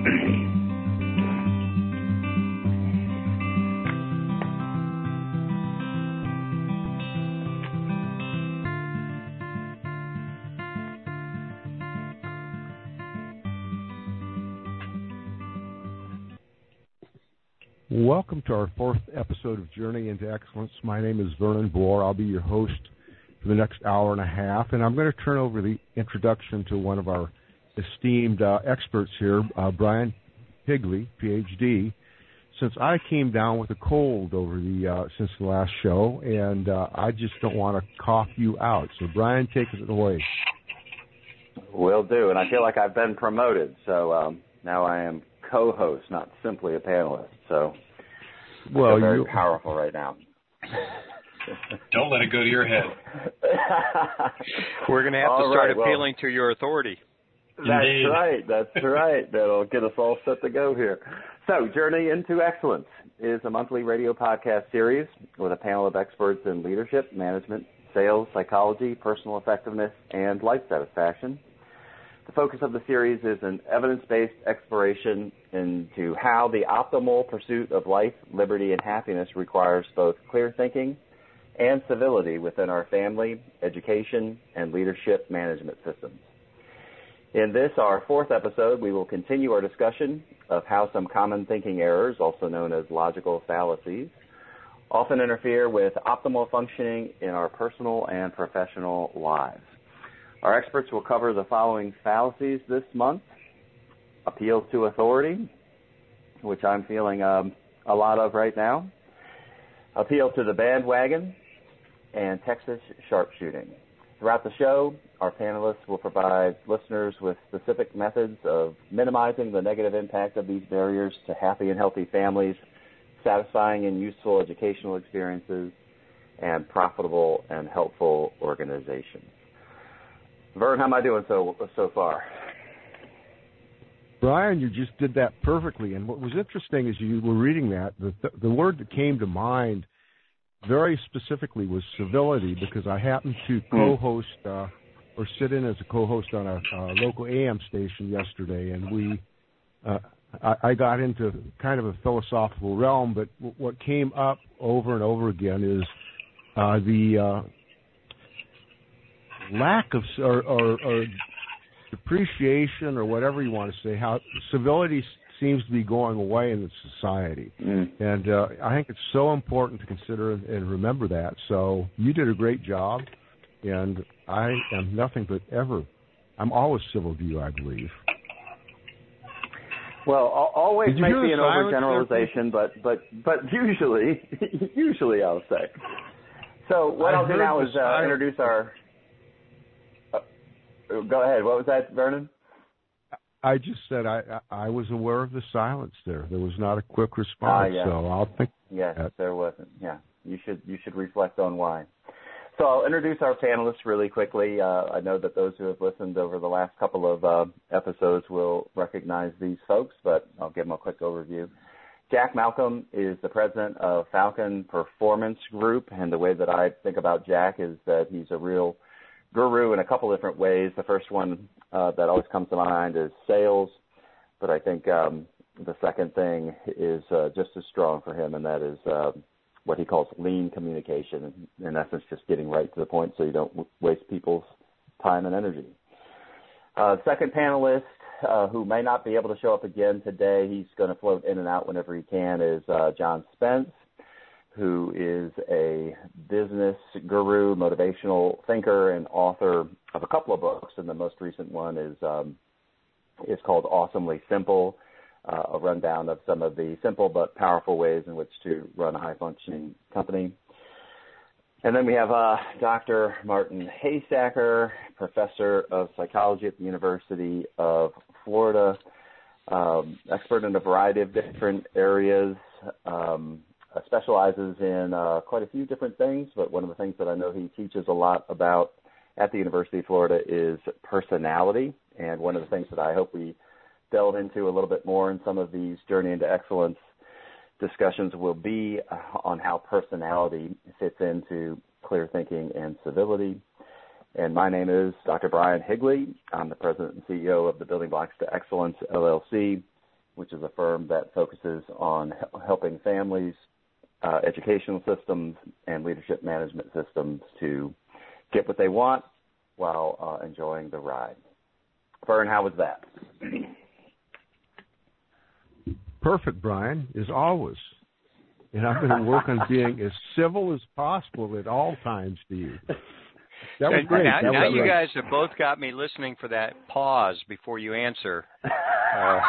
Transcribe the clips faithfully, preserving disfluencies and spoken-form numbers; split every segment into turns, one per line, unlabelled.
Welcome to our fourth episode of Journey into Excellence. My name is Vernon Bohr. I'll be your host for the next hour and a half, and I'm going to turn over the introduction to one of our esteemed uh, experts here, uh, Brian Higley, P H D. Since I came down with a cold over the uh, since the last show, and uh, I just don't want to cough you out. So, Brian, take it away.
Will do, and I feel like I've been promoted, so um, now I am co-host, not simply a panelist. So, well, I feel very you... powerful right now.
Don't let it go to your head.
We're going to have
all
to start
right,
appealing
well,
to your authority.
That's
Indeed.
right. That's right. That'll get us all set to go here. So, Journey into Excellence is a monthly radio podcast series with a panel of experts in leadership, management, sales, psychology, personal effectiveness, and life satisfaction. The focus of the series is an evidence-based exploration into how the optimal pursuit of life, liberty, and happiness requires both clear thinking and civility within our family, education, and leadership management systems. In this, our fourth episode, we will continue our discussion of how some common thinking errors, also known as logical fallacies, often interfere with optimal functioning in our personal and professional lives. Our experts will cover the following fallacies this month: appeal to authority, which I'm feeling um, a lot of right now, appeal to the bandwagon, and Texas sharpshooting. Throughout the show, our panelists will provide listeners with specific methods of minimizing the negative impact of these barriers to happy and healthy families, satisfying and useful educational experiences, and profitable and helpful organizations. Vern, how am I doing so so far?
Brian, you just did that perfectly. And what was interesting as you were reading that, the, the word that came to mind very specifically was civility, because I happened to co-host uh, or sit in as a co-host on a, a local A M station yesterday, and we uh, I, I got into kind of a philosophical realm, but w- what came up over and over again is uh, the uh, lack of or, or, or depreciation, or whatever you want to say, how civility seems to be going away in the society. Mm. And uh, I think it's so important to consider and remember that. So you did a great job, and I am nothing but ever, I'm always civil to you, I believe.
Well, always may be an overgeneralization, but, but, but usually, usually I'll say. So what I'll do now is uh, introduce our... Go ahead. What was that, Vernon?
I just said I I was aware of the silence there. There was not a quick response,
uh, yeah.
so I'll think.
Yes,
that.
there wasn't. Yeah, you should you should reflect on why. So I'll introduce our panelists really quickly. Uh, I know that those who have listened over the last couple of uh, episodes will recognize these folks, but I'll give them a quick overview. Jack Malcolm is the president of Falcon Performance Group, and the way that I think about Jack is that he's a real guru in a couple different ways. The first one uh, that always comes to mind is sales, but I think um, the second thing is uh, just as strong for him, and that is uh, what he calls lean communication, in essence just getting right to the point so you don't w- waste people's time and energy. Uh, second panelist, uh, who may not be able to show up again today, he's going to float in and out whenever he can, is uh, John Spence, who is a business guru, motivational thinker, and author of a couple of books. And the most recent one is um, is called Awesomely Simple, uh, a rundown of some of the simple but powerful ways in which to run a high-functioning company. And then we have uh, Doctor Martin Haystacker, professor of psychology at the University of Florida, um, expert in a variety of different areas, um, Uh, specializes in uh, quite a few different things, but one of the things that I know he teaches a lot about at the University of Florida is personality. And one of the things that I hope we delve into a little bit more in some of these Journey into Excellence discussions will be uh, on how personality fits into clear thinking and civility. And my name is Doctor Brian Higley. I'm the president and C E O of the Building Blocks to Excellence, L L C. which is a firm that focuses on helping families, uh, educational systems, and leadership management systems to get what they want while uh, enjoying the ride. Vern, how was that?
Perfect, Brian, as always. And I'm going to work on being as civil as possible at all times to you. That was great.
Now,
that
now
was
you
great.
guys have both got me listening for that pause before you answer. Uh,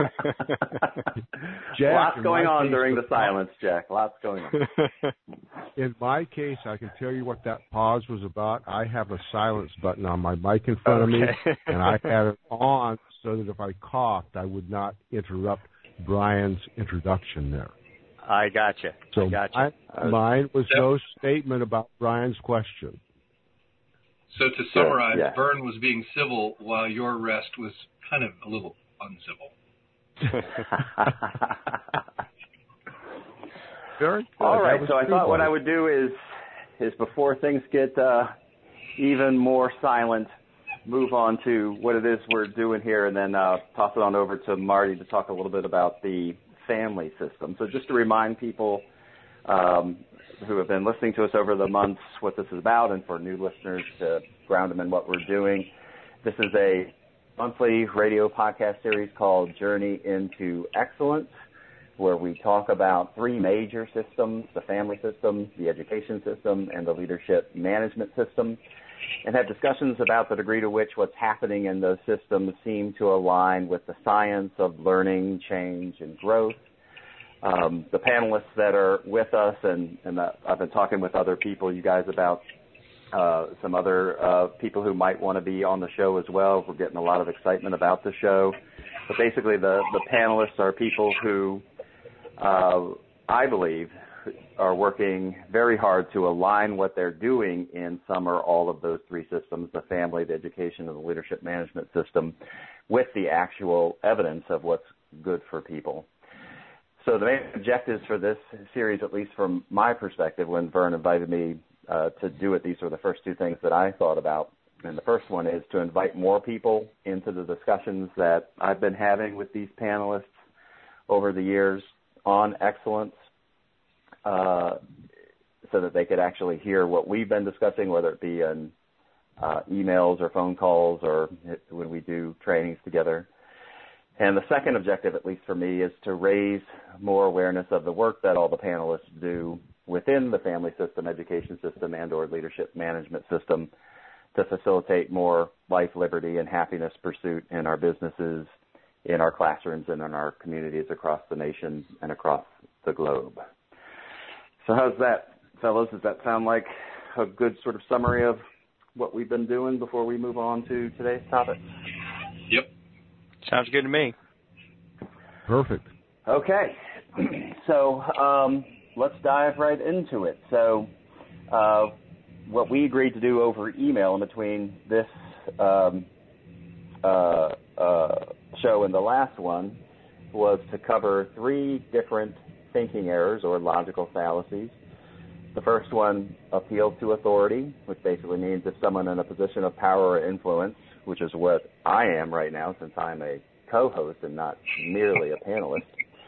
Jack, lots going on case, during the silence, Jack. Lots going on.
In my case, I can tell you what that pause was about. I have a silence button on my mic in front okay. of me, and I had it on so that if I coughed, I would not interrupt Brian's introduction there.
I gotcha.
So
I gotcha.
I, mine was no statement about Brian's question.
So to summarize,
yeah.
Vern was being civil while your rest was kind of a little uncivil.
Very good.
All right, so I thought what I would do is, is before things get uh, even more silent, move on to what it is we're doing here, and then uh, toss it on over to Marty to talk a little bit about the family system. So just to remind people um, who have been listening to us over the months what this is about, and for new listeners to ground them in what we're doing, this is a monthly radio podcast series called Journey into Excellence, where we talk about three major systems: the family system, the education system, and the leadership management system, and have discussions about the degree to which what's happening in those systems seem to align with the science of learning, change, and growth. Um, the panelists that are with us, and, and uh, I've been talking with other people, you guys, about uh, some other uh, people who might want to be on the show as well. We're getting a lot of excitement about the show. But basically the, the panelists are people who uh, I believe are working very hard to align what they're doing in some or all of those three systems, the family, the education, and the leadership management system, with the actual evidence of what's good for people. So the main objectives for this series, at least from my perspective, when Vern invited me uh, to do it, these were the first two things that I thought about. And the first one is to invite more people into the discussions that I've been having with these panelists over the years on excellence, uh, so that they could actually hear what we've been discussing, whether it be in uh, emails or phone calls or when we do trainings together. And the second objective, at least for me, is to raise more awareness of the work that all the panelists do within the family system, education system, and or leadership management system to facilitate more life, liberty, and happiness pursuit in our businesses, in our classrooms, and in our communities across the nation and across the globe. So how's that, fellows? Does that sound like a good sort of summary of what we've been doing before we move on to today's topic?
Yep.
Sounds good to me.
Perfect.
Okay. So um, let's dive right into it. So uh, what we agreed to do over email in between this um, uh, uh, show and the last one was to cover three different thinking errors or logical fallacies. The first one, appeal to authority, which basically means if someone in a position of power or influence, which is what I am right now since I'm a co-host and not merely a panelist,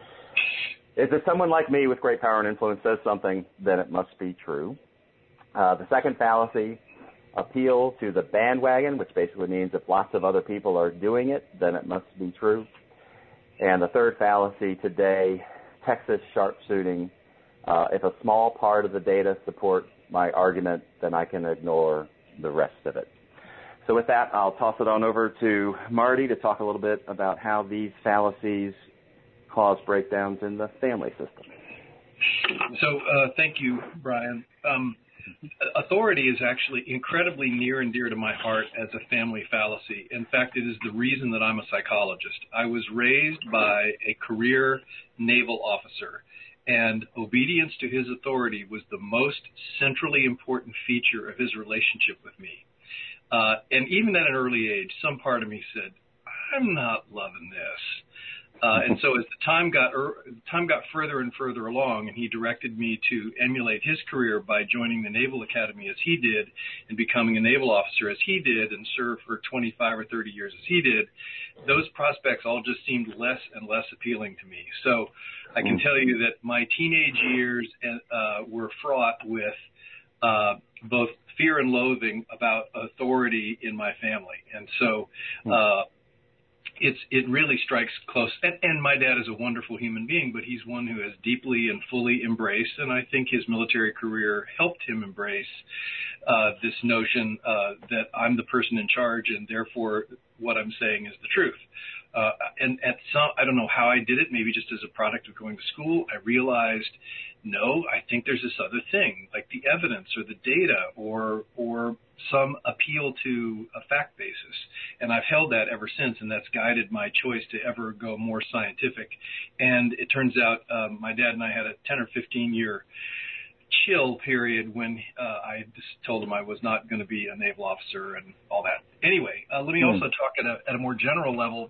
is if someone like me with great power and influence says something, then it must be true. Uh, the second fallacy, appeal to the bandwagon, which basically means if lots of other people are doing it, then it must be true. And the third fallacy today, Texas sharpshooting. Uh, if a small part of the data support my argument, then I can ignore the rest of it. So with that, I'll toss it on over to Marty to talk a little bit about how these fallacies cause breakdowns in the family system.
So uh, thank you, Brian. Um, authority is actually incredibly near and dear to my heart as a family fallacy. In fact, it is the reason that I'm a psychologist. I was raised by a career naval officer, and obedience to his authority was the most centrally important feature of his relationship with me. Uh, and even at an early age, some part of me said, I'm not loving this. Uh, and so as the time got er, time got further and further along, and he directed me to emulate his career by joining the Naval Academy as he did and becoming a naval officer as he did and serve for twenty-five or thirty years as he did, those prospects all just seemed less and less appealing to me. So I can tell you that my teenage years uh, were fraught with uh, both fear and loathing about authority in my family. And so uh, it's it really strikes close. And, and my dad is a wonderful human being, but he's one who has deeply and fully embraced, and I think his military career helped him embrace uh, this notion uh, that I'm the person in charge, and therefore what I'm saying is the truth. Uh, and at some, I don't know how I did it, maybe just as a product of going to school, I realized, no, I think there's this other thing, like the evidence or the data or or some appeal to a fact basis. And I've held that ever since, and that's guided my choice to ever go more scientific. And it turns out um, my dad and I had a ten or fifteen year chill period when uh, I just told him I was not going to be a naval officer and all that. Anyway, uh, let me also talk at a, at a more general level.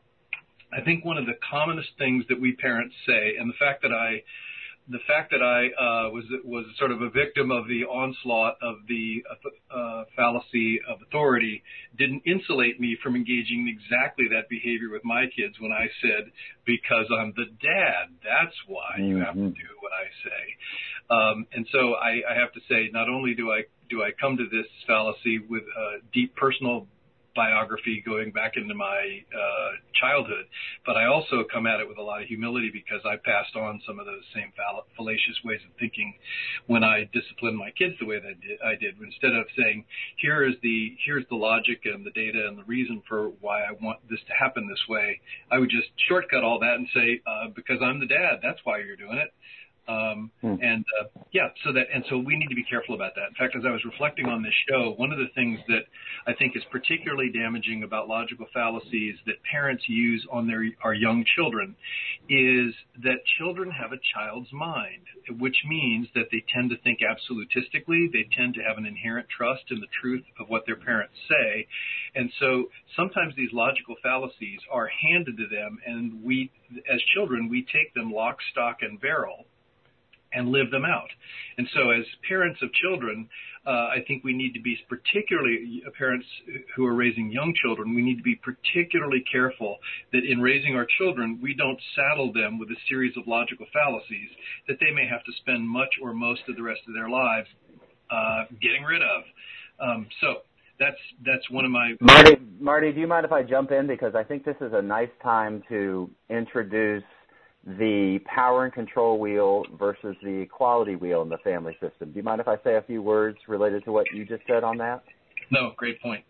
I think one of the commonest things that we parents say, and the fact that I The fact that I uh, was was sort of a victim of the onslaught of the uh, fallacy of authority didn't insulate me from engaging in exactly that behavior with my kids when I said, because I'm the dad, that's why you have to do what I say. Um, and so I, I have to say, not only do I do I come to this fallacy with a deep personal biography going back into my uh, childhood, but I also come at it with a lot of humility because I passed on some of those same fall- fallacious ways of thinking when I disciplined my kids the way that I did. I did. Instead of saying, here is the here's the logic and the data and the reason for why I want this to happen this way, I would just shortcut all that and say, uh, because I'm the dad, that's why you're doing it. Um, hmm. And uh, yeah, so that and so we need to be careful about that. In fact, as I was reflecting on this show, one of the things that I think is particularly damaging about logical fallacies that parents use on their our young children is that children have a child's mind, which means that they tend to think absolutistically. They tend to have an inherent trust in the truth of what their parents say, and so sometimes these logical fallacies are handed to them, and we, as children, we take them lock, stock, and barrel and live them out. And so as parents of children, uh, I think we need to be particularly, uh, parents who are raising young children, we need to be particularly careful that in raising our children, we don't saddle them with a series of logical fallacies that they may have to spend much or most of the rest of their lives uh, getting rid of. Um, so that's that's one of my...
Marty, Marty, do you mind if I jump in? Because I think this is a nice time to introduce the power and control wheel versus the equality wheel in the family system. Do you mind if I say a few words related to what you just said on that?
No, great point.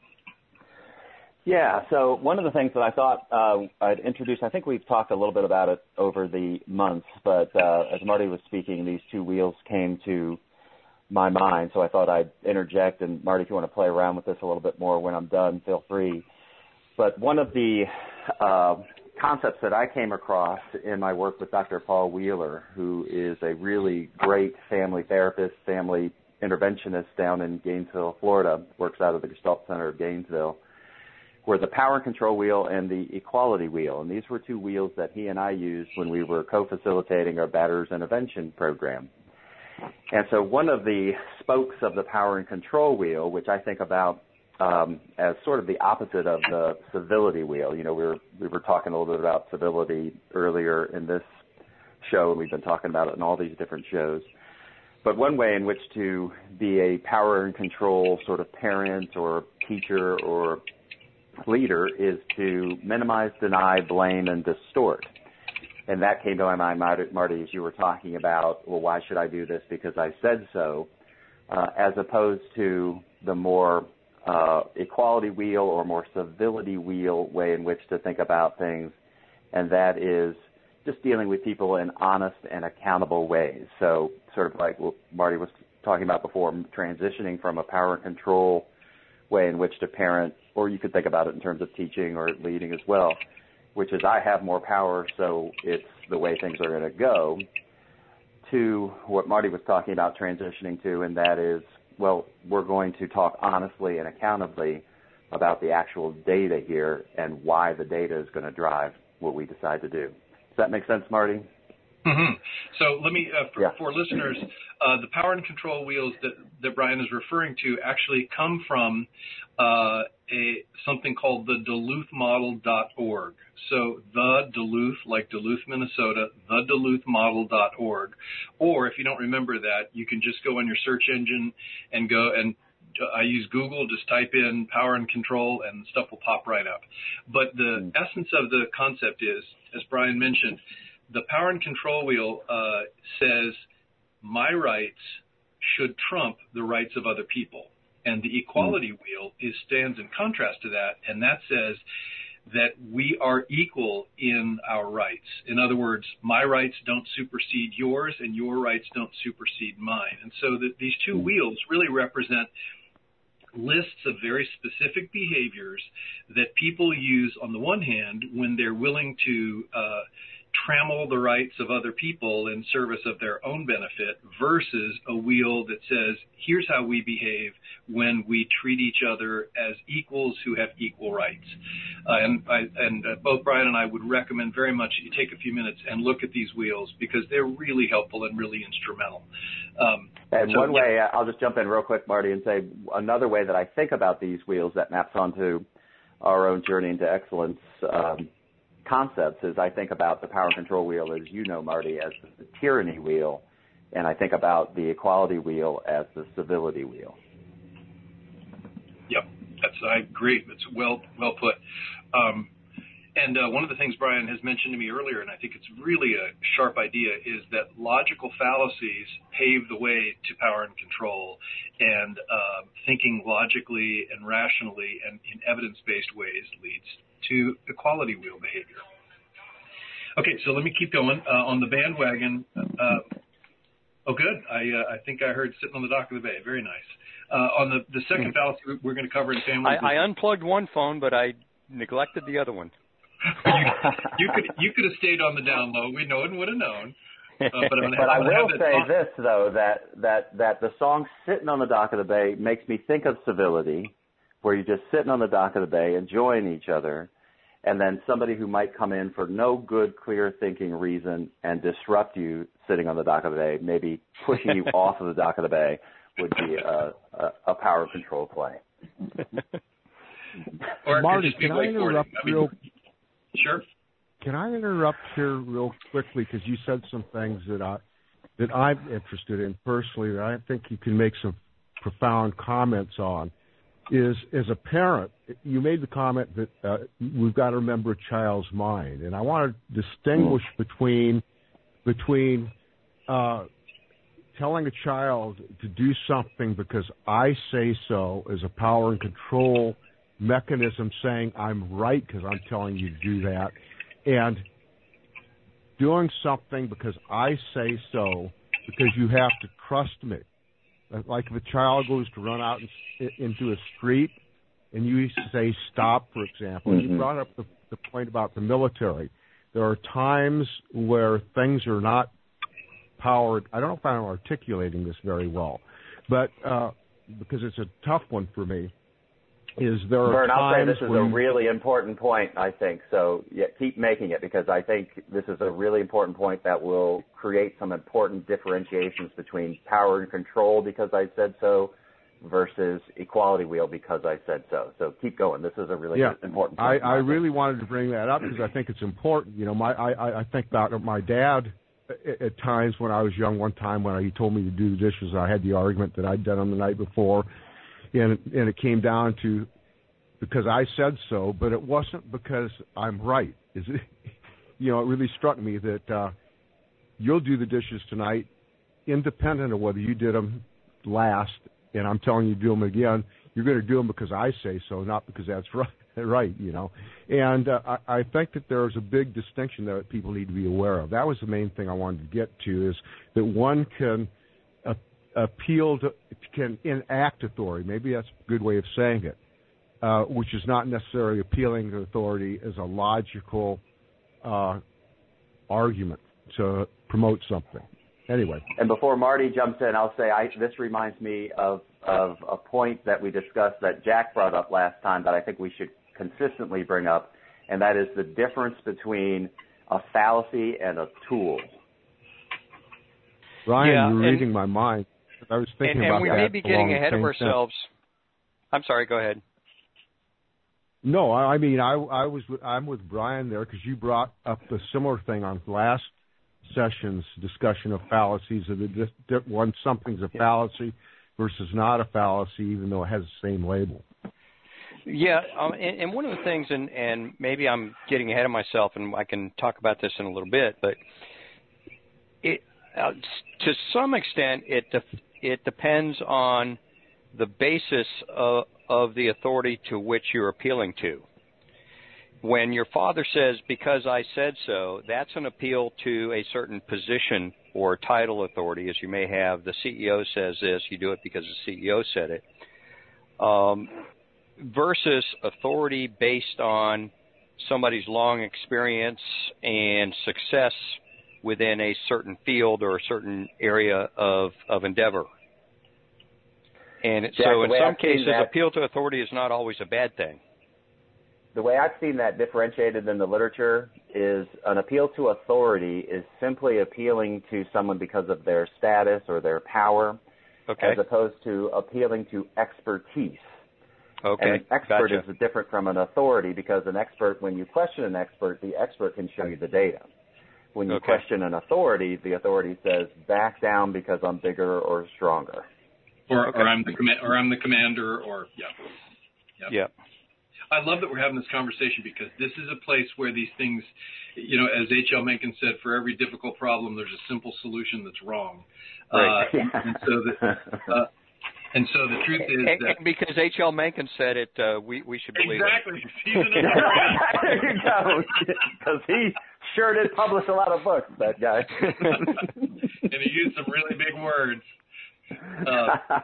Yeah, so one of the things that I thought uh, I'd introduce, I think we've talked a little bit about it over the months, but uh, as Marty was speaking, these two wheels came to my mind, so I thought I'd interject. And Marty, if you want to play around with this a little bit more when I'm done, feel free. But one of the uh, concepts that I came across in my work with Doctor Paul Wheeler, who is a really great family therapist, family interventionist down in Gainesville, Florida, works out of the Gestalt Center of Gainesville, were the power and control wheel and the equality wheel. And these were two wheels that he and I used when we were co-facilitating our Batterers Intervention program. And so one of the spokes of the power and control wheel, which I think about Um, as sort of the opposite of the civility wheel. You know, we were we were talking a little bit about civility earlier in this show, and we've been talking about it in all these different shows. But one way in which to be a power and control sort of parent or teacher or leader is to minimize, deny, blame, and distort. And that came to my mind, Marty, as you were talking about, well, why should I do this? Because I said so, uh, as opposed to the more Uh, equality wheel or more civility wheel way in which to think about things, and that is just dealing with people in honest and accountable ways. So sort of like what Marty was talking about before, transitioning from a power and control way in which to parent, or you could think about it in terms of teaching or leading as well, which is I have more power, so it's the way things are going to go, to what Marty was talking about transitioning to, and that is, well, we're going to talk honestly and accountably about the actual data here and why the data is going to drive what we decide to do. Does that make sense, Marty?
Mm-hmm. So let me, uh, for,
yeah.
for listeners, uh, the power and control wheels that, that Brian is referring to actually come from uh, a something called the Duluth Model dot org. So the Duluth, like Duluth, Minnesota, the Duluth Model dot org. Or if you don't remember that, you can just go on your search engine and go and I use Google, just type in power and control and stuff will pop right up. But the mm. essence of the concept is, as Brian mentioned, the power and control wheel uh, says my rights should trump the rights of other people. And the equality mm. wheel is stands in contrast to that, and that says that we are equal in our rights. In other words, my rights don't supersede yours, and your rights don't supersede mine. And so that these two wheels really represent lists of very specific behaviors that people use on the one hand when they're willing to uh, trammel the rights of other people in service of their own benefit versus a wheel that says, here's how we behave when we treat each other as equals who have equal rights. Uh, and I, and uh, both Brian and I would recommend very much that you take a few minutes and look at these wheels because they're really helpful and really instrumental. Um,
and
so,
one way,
yeah.
I'll just jump in real quick, Marty, and say another way that I think about these wheels that maps onto our own journey into excellence um, concepts is I think about the power and control wheel, as you know, Marty, as the tyranny wheel, and I think about the equality wheel as the civility wheel.
Yep, that's I agree. It's well well put. Um, and uh, one of the things Brian has mentioned to me earlier, and I think it's really a sharp idea, is that logical fallacies pave the way to power and control, and uh, thinking logically and rationally and in evidence-based ways leads to equality wheel behavior. Okay, so let me keep going. Uh, on the bandwagon, uh, oh, good. I uh, I think I heard sitting on the dock of the bay. Very nice. Uh, on the, the second fallacy we're going to cover in family
I, I unplugged one phone, but I neglected the other one.
you, you could you could have stayed on the down low. We no one would have known. Uh, but I'm gonna
but
have,
I will say
song.
this, though, that, that, that the song Sitting on the Dock of the Bay makes me think of civility, where you're just sitting on the dock of the bay enjoying each other, and then somebody who might come in for no good, clear thinking reason and disrupt you sitting on the dock of the bay, maybe pushing you off of the dock of the bay, would be a, a, a power control play.
Or
Marty, can I interrupt
I mean,
real
Sure.
Can I interrupt here real quickly because you said some things that I that I'm interested in personally that I think you can make some profound comments on. Is as a parent, you made the comment that uh, we've got to remember a child's mind, and I want to distinguish between between uh, telling a child to do something because I say so as a power and control mechanism, saying I'm right because I'm telling you to do that, and doing something because I say so because you have to trust me. Like if a child goes to run out in, into a street and you say stop, for example, mm-hmm. you brought up the, the point about the military. There are times where things are not powered. I don't know if I'm articulating this very well, but uh, because it's a tough one for me, is there are
Vern,
times
I'll say this is
when
a really important point, I think. So yeah, keep making it because I think this is a really important point that will create some important differentiations between power and control because I said so versus equality wheel because I said so. So keep going. This is a really
yeah,
important point.
I, I really wanted to bring that up because I think it's important. You know, my I, I think about my dad at, at times when I was young. One time when he told me to do the dishes, I had the argument that I'd done them the night before. And, and it came down to because I said so, but it wasn't because I'm right. Is it? You know, it really struck me that uh, you'll do the dishes tonight, independent of whether you did them last. And I'm telling you to do them again. You're going to do them because I say so, not because that's right. Right, you know. And uh, I, I think that there's a big distinction that people need to be aware of. That was the main thing I wanted to get to is that one can appeal to, can enact authority. Maybe that's a good way of saying it, uh, which is not necessarily appealing to authority as a logical uh, argument to promote something. Anyway.
And before Marty jumps in, I'll say I, this reminds me of, of a point that we discussed that Jack brought up last time that I think we should consistently bring up, and that is the difference between a fallacy and a tool.
Ryan,
Yeah,
you're
and,
reading my mind. I was thinking
and,
about
and we
that.
may be getting
along
ahead
the
of
same
ourselves.
sense.
I'm sorry. Go ahead.
No, I I mean I I was I'm with Brian there because you brought up the similar thing on last session's discussion of fallacies. Of the di- one something's a fallacy versus not a fallacy, even though it has the same label.
Yeah, um, and, and one of the things, and, and maybe I'm getting ahead of myself, and I can talk about this in a little bit, but it uh, to some extent it def- it depends on the basis of, of the authority to which you're appealing to. When your father says, because I said so, that's an appeal to a certain position or title authority, as you may have. The C E O says this, you do it because the C E O said it, um, versus authority based on somebody's long experience and success within a certain field or a certain area of, of endeavor. And it,
Jack,
so in some
I've
cases,
that,
appeal to authority is not always a bad thing.
The way I've seen that differentiated in the literature is an appeal to authority is simply appealing to someone because of their status or their power,
Okay.
as opposed to appealing to expertise.
Okay.
And an expert
Gotcha.
is different from an authority because an expert, when you question an expert, the expert can show you the data. When you
Okay.
question an authority, the authority says, back down because I'm bigger or stronger.
Or,
Okay.
or I'm the com- or I'm the commander, or yeah. Yep.
Yeah.
I love that we're having this conversation because this is a place where these things, you know, as H L Mencken said, for every difficult problem, there's a simple solution that's wrong.
Right.
Uh,
Yeah.
and so the, uh, and so the truth is
And,
that
and because H L Mencken said it, uh, we, we should believe
exactly.
it.
He's an authority.
There you go. Because he sure did publish a lot of books, that guy.
And he used some really big words. Uh,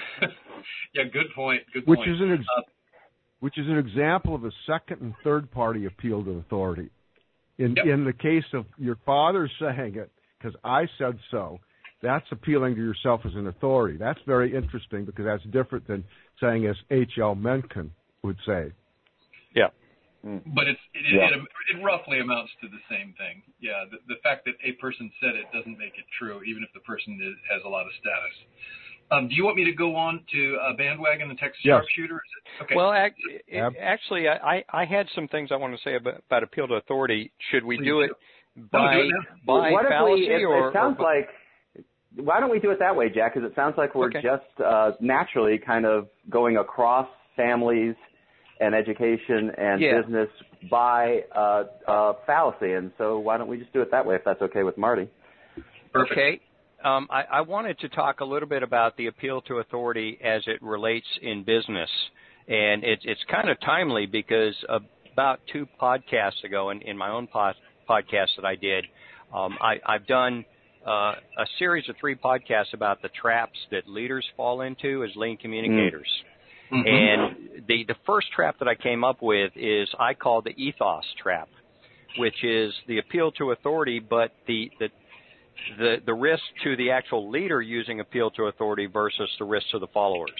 yeah, good point. Good
Which
point.
is an ex-
uh,
which is an example of a second and third party appeal to authority. In
Yep.
in the case of your father saying it because I said so, that's appealing to yourself as an authority. That's very interesting because that's different than saying as H L Mencken would say.
Yeah.
But it's, it,
Yeah.
it, it roughly amounts to the same thing. Yeah, the, the fact that a person said it doesn't make it true, even if the person is, has a lot of status. Um, do you want me to go on to uh, Bandwagon, the Texas
Yes.
Sharpshooter? Is it, okay.
Well, ac-
Ab-
actually, I, I had some things I want to say about, about appeal to authority. Should we
Please
do it
do.
by,
No, do it now.
by
what if
fallacy
we, it,
or?
it sounds
or,
like, why don't we do it that way, Jack? Because it sounds like we're
Okay.
just uh, naturally kind of going across families and education and
Yeah.
business by uh, uh, fallacy. And so why don't we just do it that way if that's okay with Marty?
Perfect.
Okay. Um, I, I wanted to talk a little bit about the appeal to authority as it relates in business. And it, it's kind of timely because about two podcasts ago, in, in my own pod, podcast that I did, um, I, I've done uh, a series of three podcasts about the traps that leaders fall into as lean communicators.
Mm-hmm.
And the, the first trap that I came up with is I call the ethos trap, which is the appeal to authority, but the, the the the risk to the actual leader using appeal to authority versus the risk to the followers.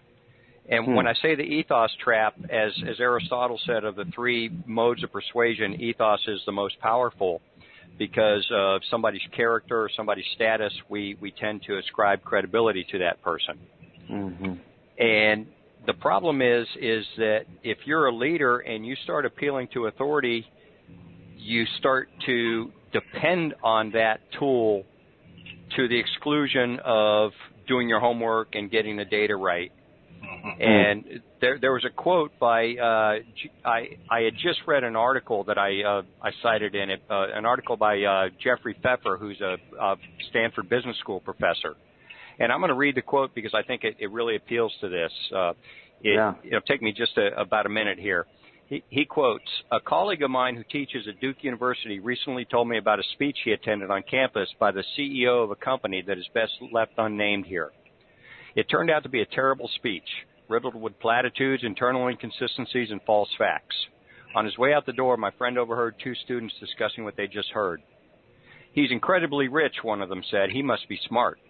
And
Hmm.
when I say the ethos trap, as, as Aristotle said, of the three modes of persuasion, ethos is the most powerful because of somebody's character or somebody's status, we, we tend to ascribe credibility to that person.
Mm-hmm.
And the problem is, is that if you're a leader and you start appealing to authority, you start to depend on that tool to the exclusion of doing your homework and getting the data right.
Mm-hmm.
And there, there was a quote by uh, I, I had just read an article that I uh, I cited in it, uh, an article by uh, Jeffrey Pfeffer, who's a, a Stanford Business School professor. And I'm going to read the quote because I think it, it really appeals to this. Uh, it,
Yeah.
It'll take me just a, about a minute here. He, he quotes, "A colleague of mine who teaches at Duke University recently told me about a speech he attended on campus by the C E O of a company that is best left unnamed here. It turned out to be a terrible speech, riddled with platitudes, internal inconsistencies, and false facts. On his way out the door, my friend overheard two students discussing what they just heard. 'He's incredibly rich,' one of them said. 'He must be smart.'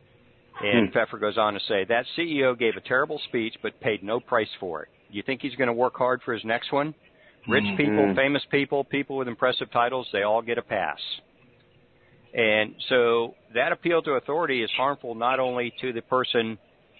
And
Hmm.
Pfeffer goes on to say, 'That C E O gave a terrible speech but paid no price for it. You think he's going to work hard for his next one? Rich
mm-hmm.
people, famous people, people with impressive titles, they all get a pass. And so that appeal to authority is harmful not only to the person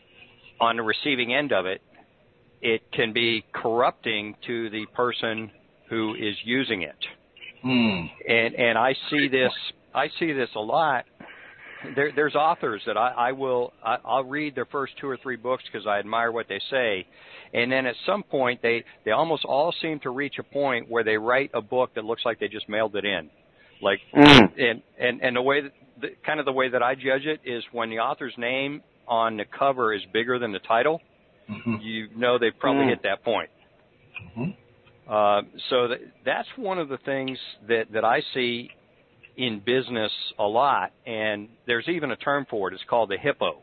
on the receiving end of it, it can be corrupting to the person who is using it.
Mm.
And and I see this I see this a lot. There, there's authors that I, I will I, I'll read their first two or three books because I admire what they say, and then at some point they, they almost all seem to reach a point where they write a book that looks like they just mailed it in, like
mm.
and and and the way that the, kind of the way that I judge it is when the author's name on the cover is bigger than the title,
mm-hmm.
you know they've probably
mm.
hit that point.
Mm-hmm.
Uh, so that, that's one of the things that, that I see in business a lot, and there's even a term for it. It's called the HIPPO.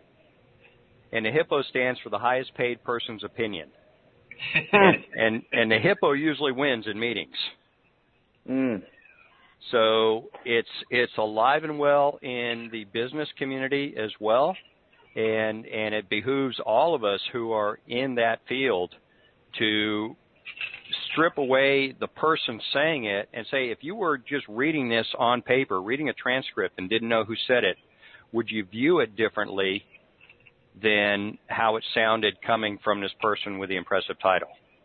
And the HIPPO stands for the highest paid person's opinion. and, and and the HIPPO usually wins in meetings.
Mm.
So it's it's alive and well in the business community as well, and and it behooves all of us who are in that field to strip away the person saying it and say, if you were just reading this on paper, reading a transcript and didn't know who said it, would you view it differently than how it sounded coming from this person with the impressive title?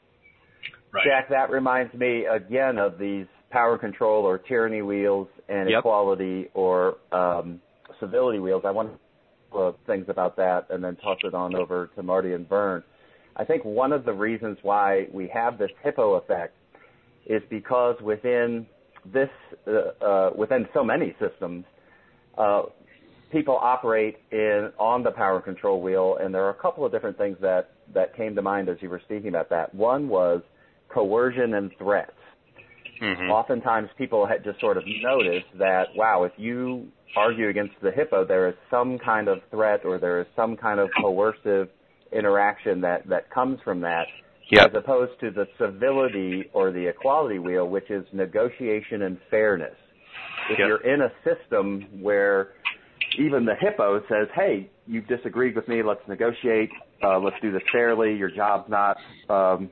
Right.
Jack, that reminds me again of these power control or tyranny wheels and
Yep.
equality or um, civility wheels. I want to uh, things about that and then toss it on over to Marty and Vern. I think one of the reasons why we have this HIPPO effect is because within this, uh, uh, within so many systems, uh, people operate in on the power control wheel, and there are a couple of different things that, that came to mind as you were speaking about that. One was coercion and threats.
Mm-hmm.
Oftentimes people had just sort of noticed that, wow, if you argue against the HIPPO, there is some kind of threat or there is some kind of coercive interaction that, that comes from that,
yep.
as opposed to the civility or the equality wheel, which is negotiation and fairness. If
yep.
you're in a system where even the HIPPO says, hey, you've disagreed with me, let's negotiate, uh, let's do this fairly, your job's not um,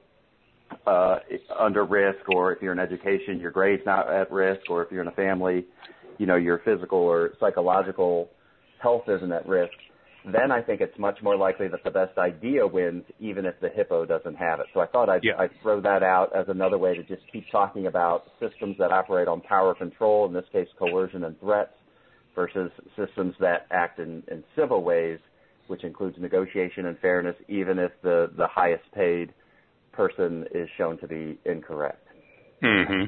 uh, under risk, or if you're in education, your grade's not at risk, or if you're in a family, you know, your physical or psychological health isn't at risk, then I think it's much more likely that the best idea wins, even if the HIPPO doesn't have it. So I thought I'd,
yeah.
I'd throw that out as another way to just keep talking about systems that operate on power control, in this case coercion and threats, versus systems that act in, in civil ways, which includes negotiation and fairness, even if the, the highest paid person is shown to be incorrect.
Mm-hmm.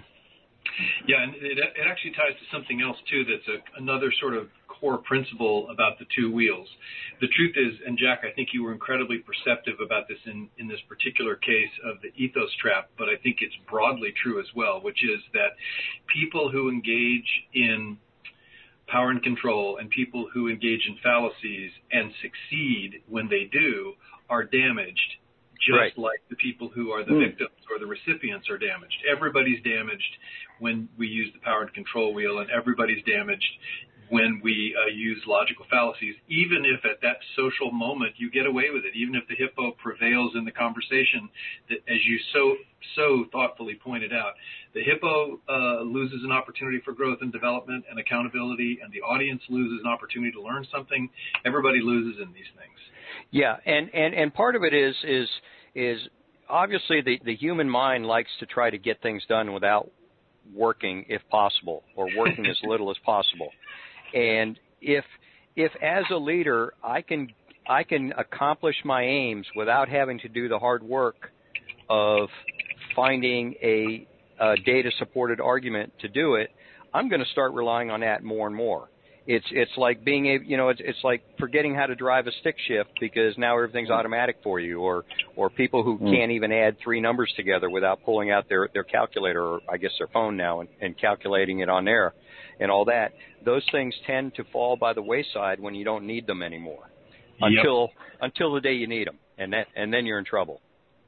Yeah, and it, it actually ties to something else, too, that's a, another sort of core principle about the two wheels. The truth is, and Jack, I think you were incredibly perceptive about this in, in this particular case of the ethos trap, but I think it's broadly true as well, which is that people who engage in power and control and people who engage in fallacies and succeed when they do are damaged, just
right.
like the people who are the
mm.
victims or the recipients are damaged. Everybody's damaged when we use the power and control wheel, and everybody's damaged when we uh, use logical fallacies, even if at that social moment you get away with it, even if the HIPPO prevails in the conversation, that, as you so so thoughtfully pointed out, the HIPPO uh, loses an opportunity for growth and development and accountability, and the audience loses an opportunity to learn something. Everybody loses in these things.
Yeah, and, and, and part of it is is is obviously the, the human mind likes to try to get things done without working, if possible, or working as little as possible. And if if as a leader I can I can accomplish my aims without having to do the hard work of finding a, a data-supported argument to do it, I'm going to start relying on that more and more. It's it's like being able, you know, it's it's like forgetting how to drive a stick shift because now everything's automatic for you, or or people who mm. can't even add three numbers together without pulling out their, their calculator, or I guess their phone now, and, and calculating it on there and all that. Those things tend to fall by the wayside when you don't need them anymore,
yep.
until until the day you need them, and that and then you're in trouble.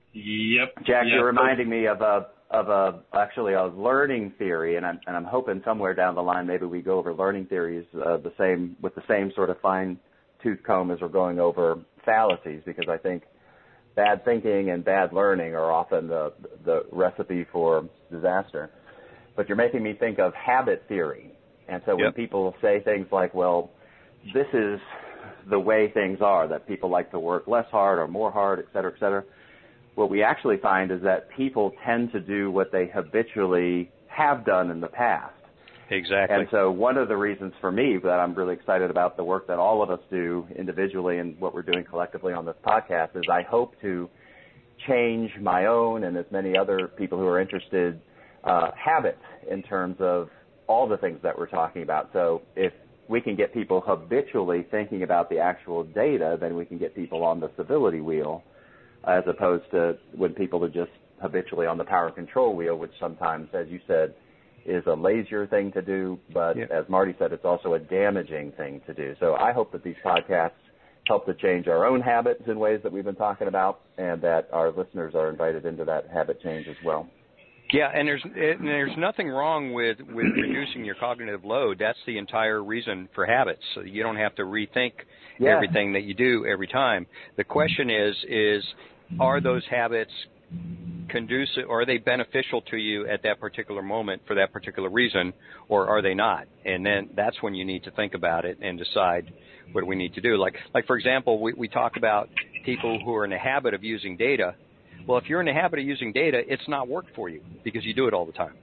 Yep.
Jack,
yep.
you're reminding me of a of a actually a learning theory, and I'm and I'm hoping somewhere down the line maybe we go over learning theories uh, the same with the same sort of fine tooth comb as we're going over fallacies, because I think bad thinking and bad learning are often the the recipe for disaster. But you're making me think of habit theory. And so when
yep.
people say things like, well, this is the way things are, that people like to work less hard or more hard, et cetera, et cetera, what we actually find is that people tend to do what they habitually have done in the past.
Exactly.
And so one of the reasons for me that I'm really excited about the work that all of us do individually and what we're doing collectively on this podcast is I hope to change my own and as many other people who are interested uh, habits in terms of all the things that we're talking about. So if we can get people habitually thinking about the actual data, then we can get people on the civility wheel as opposed to when people are just habitually on the power control wheel, which sometimes, as you said, is a lazier thing to do, but yeah. as Marty said, it's also a damaging thing to do. So I hope that these podcasts help to change our own habits in ways that we've been talking about, and that our listeners are invited into that habit change as well.
Yeah, and there's and there's nothing wrong with, with reducing your cognitive load. That's the entire reason for habits. So you don't have to rethink yeah. everything that you do every time. The question is, is are those habits conducive, or are they beneficial to you at that particular moment for that particular reason, or are they not? And then that's when you need to think about it and decide what we need to do. Like, like for example, we, we talk about people who are in the habit of using data. Well, if you're in the habit of using data, it's not work for you because you do it all the time.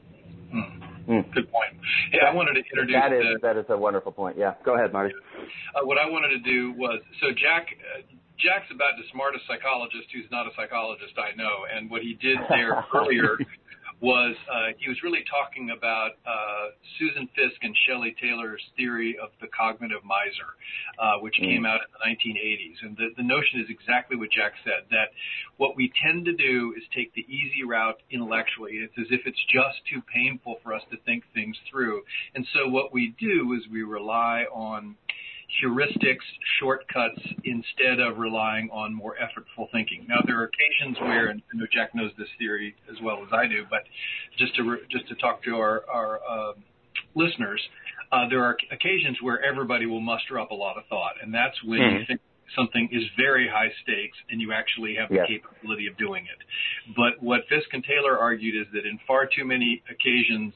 Mm. Good point. Yeah, I wanted to introduce
that. Is
the,
that is a wonderful point. Yeah, go ahead, Marty.
Uh, what I wanted to do was so Jack. Uh, Jack's about the smartest psychologist who's not a psychologist I know, and what he did there earlier was uh, he was really talking about uh, Susan Fiske and Shelley Taylor's theory of the cognitive miser, uh, which mm. came out in the nineteen eighties. And the, the notion is exactly what Jack said, that what we tend to do is take the easy route intellectually. It's as if it's just too painful for us to think things through. And so what we do is we rely on heuristics, shortcuts, instead of relying on more effortful thinking. Now, there are occasions where, and I know Jack knows this theory as well as I do, but just to re, just to talk to our, our uh, listeners, uh, there are occasions where everybody will muster up a lot of thought, and that's when mm-hmm. you think something is very high stakes and you actually have the yeah. capability of doing it. But what Fiske and Taylor argued is that in far too many occasions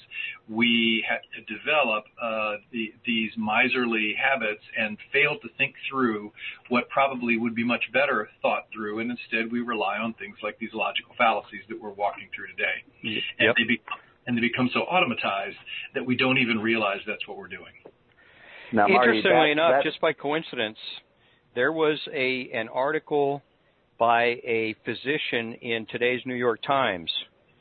we ha- develop uh, the, these miserly habits and fail to think through what probably would be much better thought through, and instead we rely on things like these logical fallacies that we're walking through today. Yep. And they become, and they become so automatized that we don't even realize that's what we're doing.
Now, Marty,
Interestingly
that,
enough,
that...
just by coincidence, there was a an article by a physician in today's New York Times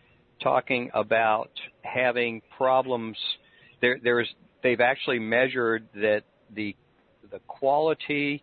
talking about having problems. There, there's they've actually measured that the the quality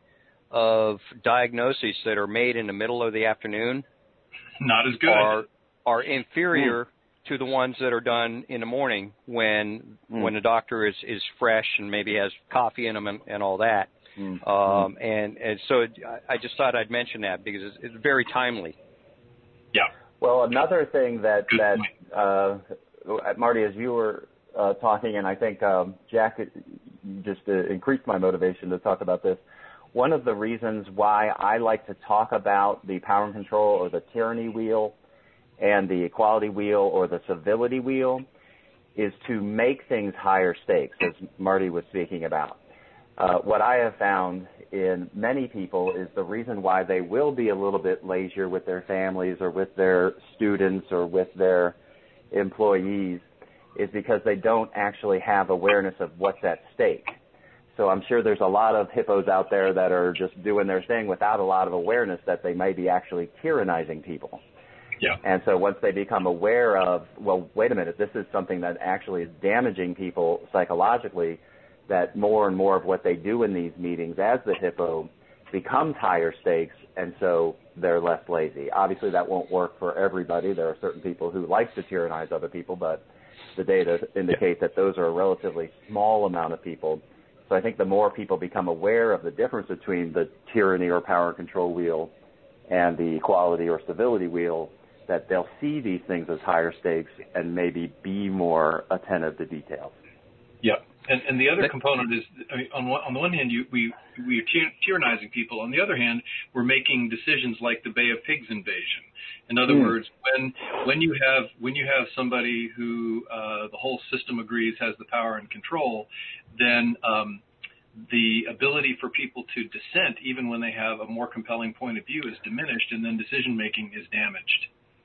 of diagnoses that are made in the middle of the afternoon
not as good
are are inferior mm. to the ones that are done in the morning when mm. when the doctor is is fresh and maybe has coffee in them and, and all that. Mm-hmm. Um, and, and so it, I just thought I'd mention that because it's, it's very timely.
Yeah.
Well, another thing that, that uh, Marty, as you were uh, talking, and I think um, Jack just uh, increased my motivation to talk about this, one of the reasons why I like to talk about the power and control or the tyranny wheel and the equality wheel or the civility wheel is to make things higher stakes, as Marty was speaking about. Uh, what I have found in many people is the reason why they will be a little bit lazier with their families or with their students or with their employees is because they don't actually have awareness of what's at stake. So I'm sure there's a lot of hippos out there that are just doing their thing without a lot of awareness that they may be actually tyrannizing people.
Yeah.
And so once they become aware of, well, wait a minute, this is something that actually is damaging people psychologically, that more and more of what they do in these meetings as the hippo becomes higher stakes, and so they're less lazy. Obviously, that won't work for everybody. There are certain people who like to tyrannize other people, but the data indicate yeah. that those are a relatively small amount of people. So I think the more people become aware of the difference between the tyranny or power and control wheel and the equality or civility wheel, that they'll see these things as higher stakes and maybe be more attentive to details.
Yep. And, and the other component is, I mean, on, one, on the one hand, you, we we are tyrannizing people. On the other hand, we're making decisions like the Bay of Pigs invasion. In other mm. words, when when you have when you have somebody who uh, the whole system agrees has the power and control, then um, the ability for people to dissent, even when they have a more compelling point of view, is diminished, and then decision making is damaged.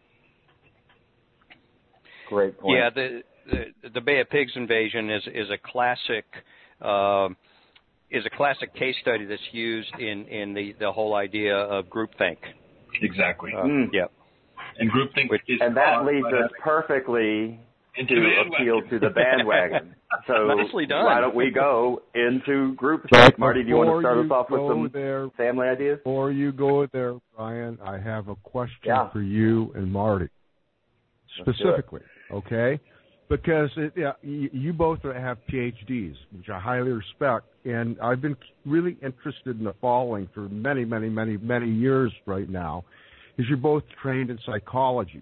Great point.
Yeah, the the, the Bay of Pigs invasion is is a classic uh, is a classic case study that's used in, in the, the whole idea of groupthink.
Exactly.
Uh,
mm.
Yeah.
And groupthink
Which,
is
and that leads us perfectly
into
to
bandwagon.
appeal to the bandwagon. So
nicely done.
Why don't we go into groupthink? Marty, do you want to start
you
us off with some
there,
family ideas?
Before you go there, Brian, I have a question
yeah.
for you and Marty, specifically, okay? Because it, yeah, you, you both have P H Ds, which I highly respect, and I've been really interested in the following for many, many, many, many years right now, is you're both trained in psychology.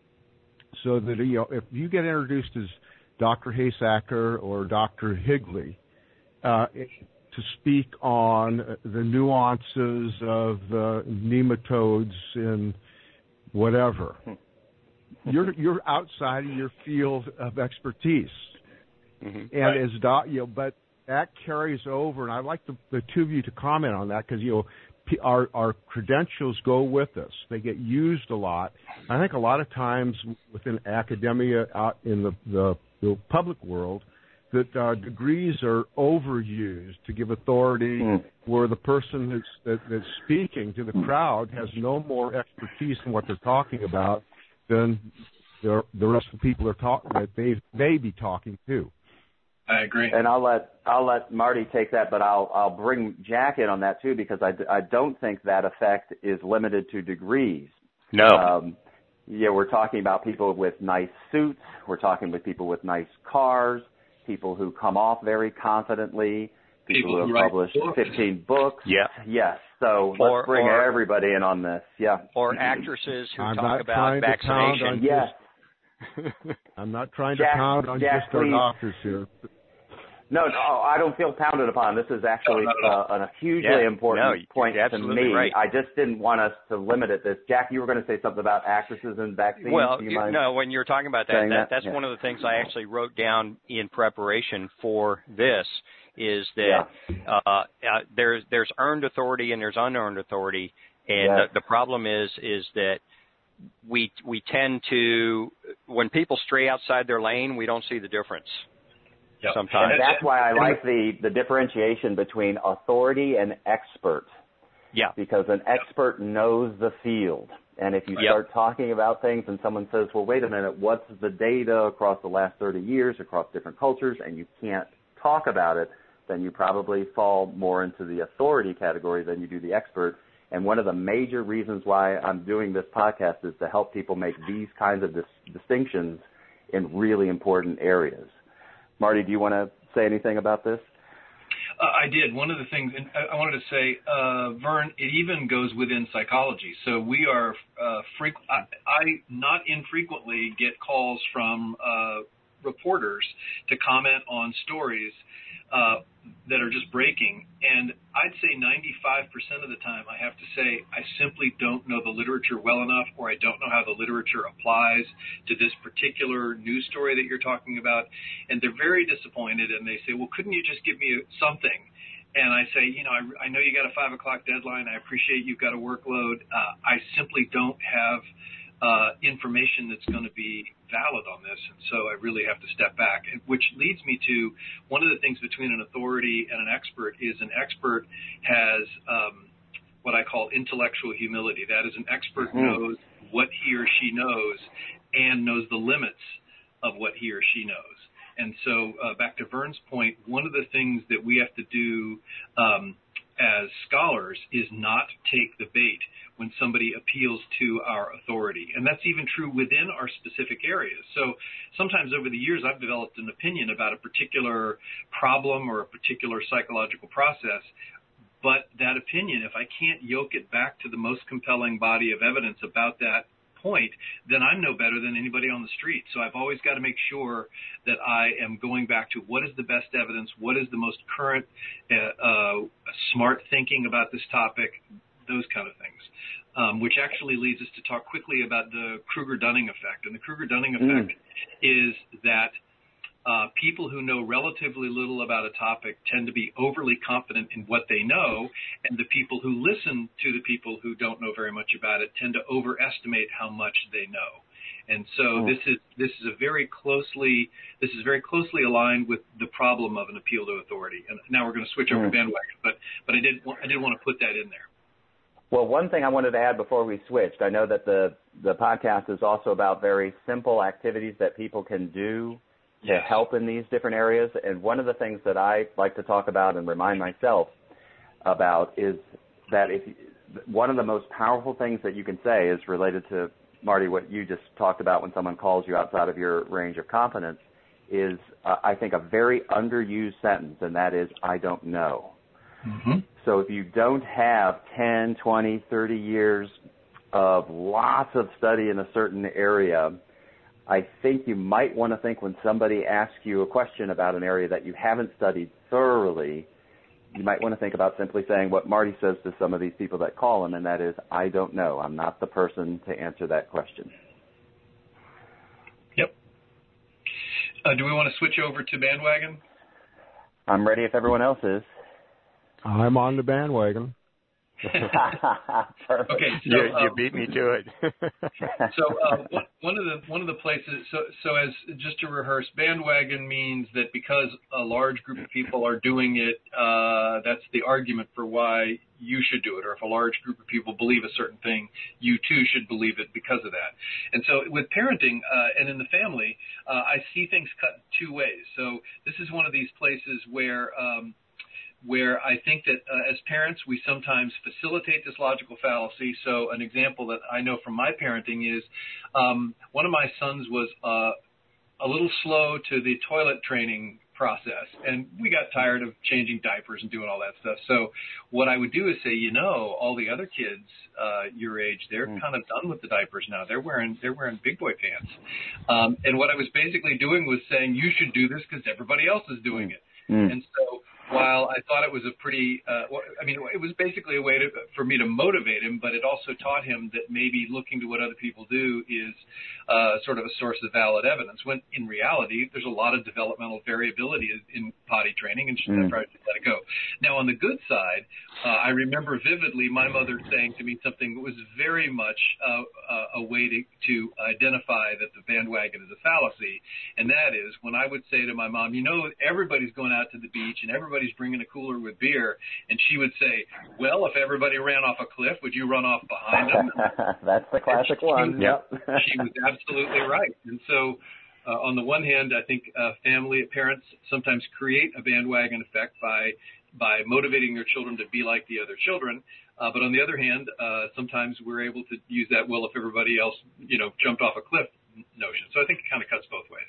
So that, you know, if you get introduced as Doctor Haysacker or Doctor Higley uh, to speak on the nuances of the nematodes in whatever, you're you're outside of your field of expertise,
mm-hmm.
and
right.
as doc, you know, but that carries over, and I'd like the, the two of you to comment on that because you know our our credentials go with us; they get used a lot. I think a lot of times within academia, out in the the, the public world, that uh, degrees are overused to give authority, mm. where the person that's that, that's speaking to the crowd has no more expertise in what they're talking about than the, the rest of the people are talk, that they may be talking to.
I agree.
And I'll let I'll let Marty take that, but I'll I'll bring Jack in on that too because I, I don't think that effect is limited to degrees.
No.
Um, yeah, we're talking about people with nice suits. We're talking with people with nice cars. People who come off very confidently. People, people who have published books. fifteen books.
Yeah.
Yes. So
or,
let's bring
or,
everybody in on this. Yeah.
Or actresses who
I'm
talk about vaccination.
Yes.
I'm not trying
Jack,
to pound on
Jack,
just our doctors here.
No, no, I don't feel pounded upon. This is actually uh, a hugely
yeah,
important
no,
point to me.
Right.
I just didn't want us to limit it. This, Jack, you were going to say something about actresses and vaccines.
Well,
Do you
you,
mind
no, when you're talking about that, that,
that?
that's
yeah.
one of the things I actually wrote down in preparation for this. Is that
yeah.
uh, uh, there's there's earned authority and there's unearned authority, and
yes.
the, the problem is is that we we tend to when people stray outside their lane, we don't see the difference.
Yep.
Sometimes
and that's why I like the the differentiation between authority and expert.
Yeah,
because an expert knows the field. And if you
yep.
start talking about things and someone says, well, wait a minute, what's the data across the last thirty years, across different cultures, and you can't talk about it, then you probably fall more into the authority category than you do the expert. And one of the major reasons why I'm doing this podcast is to help people make these kinds of dis- distinctions in really important areas. Marty, do you want to say anything about this?
Uh, I did. One of the things, and I, I wanted to say, uh, Vern, it even goes within psychology. So we are, uh, frequ- I, I not infrequently get calls from uh, reporters to comment on stories uh, that are just breaking. And I'd say ninety-five percent of the time I have to say I simply don't know the literature well enough, or I don't know how the literature applies to this particular news story that you're talking about. And they're very disappointed, and they say, well, couldn't you just give me something? And I say, you know, I, I know you got a five o'clock deadline. I appreciate you've got a workload. Uh, I simply don't have uh, information that's going to be valid on this, and so I really have to step back, which leads me to one of the things between an authority and an expert is an expert has um, what I call intellectual humility. That is, an expert mm-hmm. knows what he or she knows and knows the limits of what he or she knows. And so uh, back to Vern's point, one of the things that we have to do um, as scholars is not take the bait when somebody appeals to our authority. And that's even true within our specific areas. So sometimes over the years, I've developed an opinion about a particular problem or a particular psychological process. But that opinion, if I can't yoke it back to the most compelling body of evidence about that point, then I'm no better than anybody on the street. So I've always got to make sure that I am going back to what is the best evidence, what is the most current, uh, uh, smart thinking about this topic, those kind of things. Um, which actually leads us to talk quickly about the Kruger-Dunning effect. And the Kruger-Dunning effect mm. is that uh, people who know relatively little about a topic tend to be overly confident in what they know, and the people who listen to the people who don't know very much about it tend to overestimate how much they know. And so mm. this is this is a very closely this is very closely aligned with the problem of an appeal to authority. And now we're going to switch over mm. to bandwagon, but but I did I did want to put that in there.
Well, one thing I wanted to add before we switched, I know that the, the podcast is also about very simple activities that people can do to yes. help in these different areas. And one of the things that I like to talk about and remind myself about is that if one of the most powerful things that you can say is related to, Marty, what you just talked about when someone calls you outside of your range of competence is, uh, I think, a very underused sentence, and that is, I don't know. Mm-hmm. So if you don't have ten, twenty, thirty years of lots of study in a certain area, I think you might want to think when somebody asks you a question about an area that you haven't studied thoroughly, you might want to think about simply saying what Marty says to some of these people that call him, and that is, I don't know. I'm not the person to answer that question.
Yep. Uh, do we want to switch over to bandwagon?
I'm ready if everyone else is.
I'm on the bandwagon.
Okay, so
you, you
um,
beat me to it.
so uh, one, one of the one of the places. So so as just to rehearse, bandwagon means that because a large group of people are doing it, uh, that's the argument for why you should do it. Or if a large group of people believe a certain thing, you too should believe it because of that. And so with parenting uh, and in the family, uh, I see things cut two ways. So this is one of these places where. Um, where I think that uh, as parents, we sometimes facilitate this logical fallacy. So an example that I know from my parenting is um, one of my sons was uh, a little slow to the toilet training process, and we got tired of changing diapers and doing all that stuff. So what I would do is say, you know, all the other kids uh, your age, they're mm. kind of done with the diapers now. They're wearing they're wearing big boy pants. Um, and what I was basically doing was saying, you should do this because everybody else is doing it. Mm. And so while I thought it was a pretty, uh, well, I mean, it was basically a way to, for me to motivate him, but it also taught him that maybe looking to what other people do is uh, sort of a source of valid evidence, when in reality, there's a lot of developmental variability in potty training, and mm. I probably should let it go. Now, on the good side, uh, I remember vividly my mother saying to me something that was very much uh, a way to, to identify that the bandwagon is a fallacy, and that is when I would say to my mom, you know, everybody's going out to the beach and everybody Everybody's bringing a cooler with beer, and she would say, well, if everybody ran off a cliff, would you run off behind them?
That's the classic
she,
one.
She,
yep.
She was absolutely right. And so uh, on the one hand, I think uh, family parents sometimes create a bandwagon effect by by motivating their children to be like the other children. Uh, but on the other hand, uh, sometimes we're able to use that, well, if everybody else, you know, jumped off a cliff notion. So I think it kind of cuts both ways.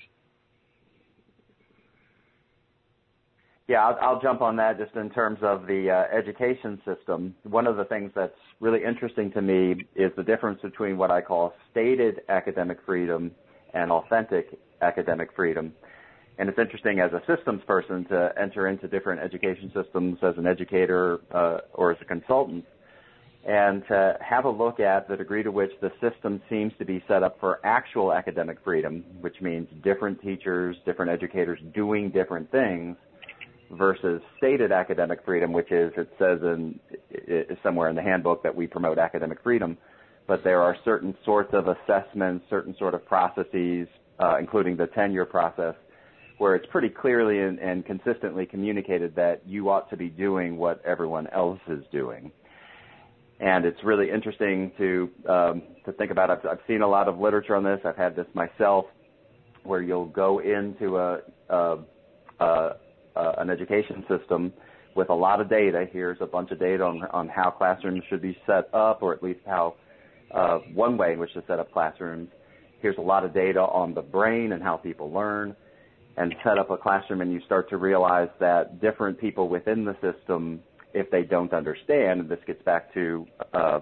Yeah, I'll, I'll jump on that just in terms of the uh, education system. One of the things that's really interesting to me is the difference between what I call stated academic freedom and authentic academic freedom. And it's interesting as a systems person to enter into different education systems as an educator uh, or as a consultant and to have a look at the degree to which the system seems to be set up for actual academic freedom, which means different teachers, different educators doing different things, versus stated academic freedom, which is, it says in is somewhere in the handbook that we promote academic freedom, but there are certain sorts of assessments, certain sort of processes, uh, including the tenure process, where it's pretty clearly and, and consistently communicated that you ought to be doing what everyone else is doing. And it's really interesting to um, to think about. I've, I've seen a lot of literature on this. I've had this myself, where you'll go into a, a, a Uh, an education system with a lot of data. Here's a bunch of data on, on how classrooms should be set up, or at least how uh, one way in which to set up classrooms. Here's a lot of data on the brain and how people learn, and set up a classroom, and you start to realize that different people within the system, if they don't understand, and this gets back to uh,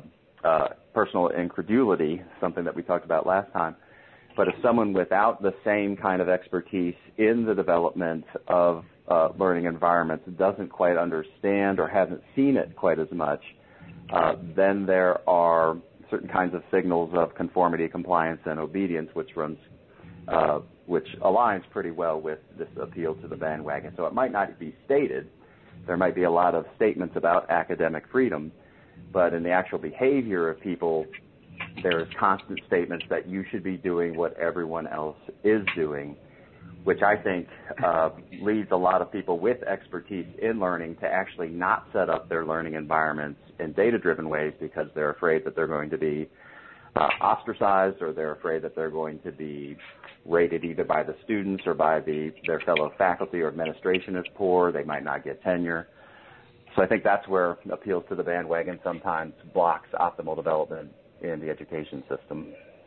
uh, personal incredulity, something that we talked about last time. But if someone without the same kind of expertise in the development of uh, learning environments doesn't quite understand or hasn't seen it quite as much, uh, then there are certain kinds of signals of conformity, compliance, and obedience, which runs, uh, which aligns pretty well with this appeal to the bandwagon. So it might not be stated. There might be a lot of statements about academic freedom, but in the actual behavior of people, there is constant statements that you should be doing what everyone else is doing, which I think uh, leads a lot of people with expertise in learning to actually not set up their learning environments in data-driven ways because they're afraid that they're going to be uh, ostracized, or they're afraid that they're going to be rated either by the students or by the, their fellow faculty or administration as poor. They might not get tenure. So I think that's where appeals to the bandwagon sometimes blocks optimal development in the education system.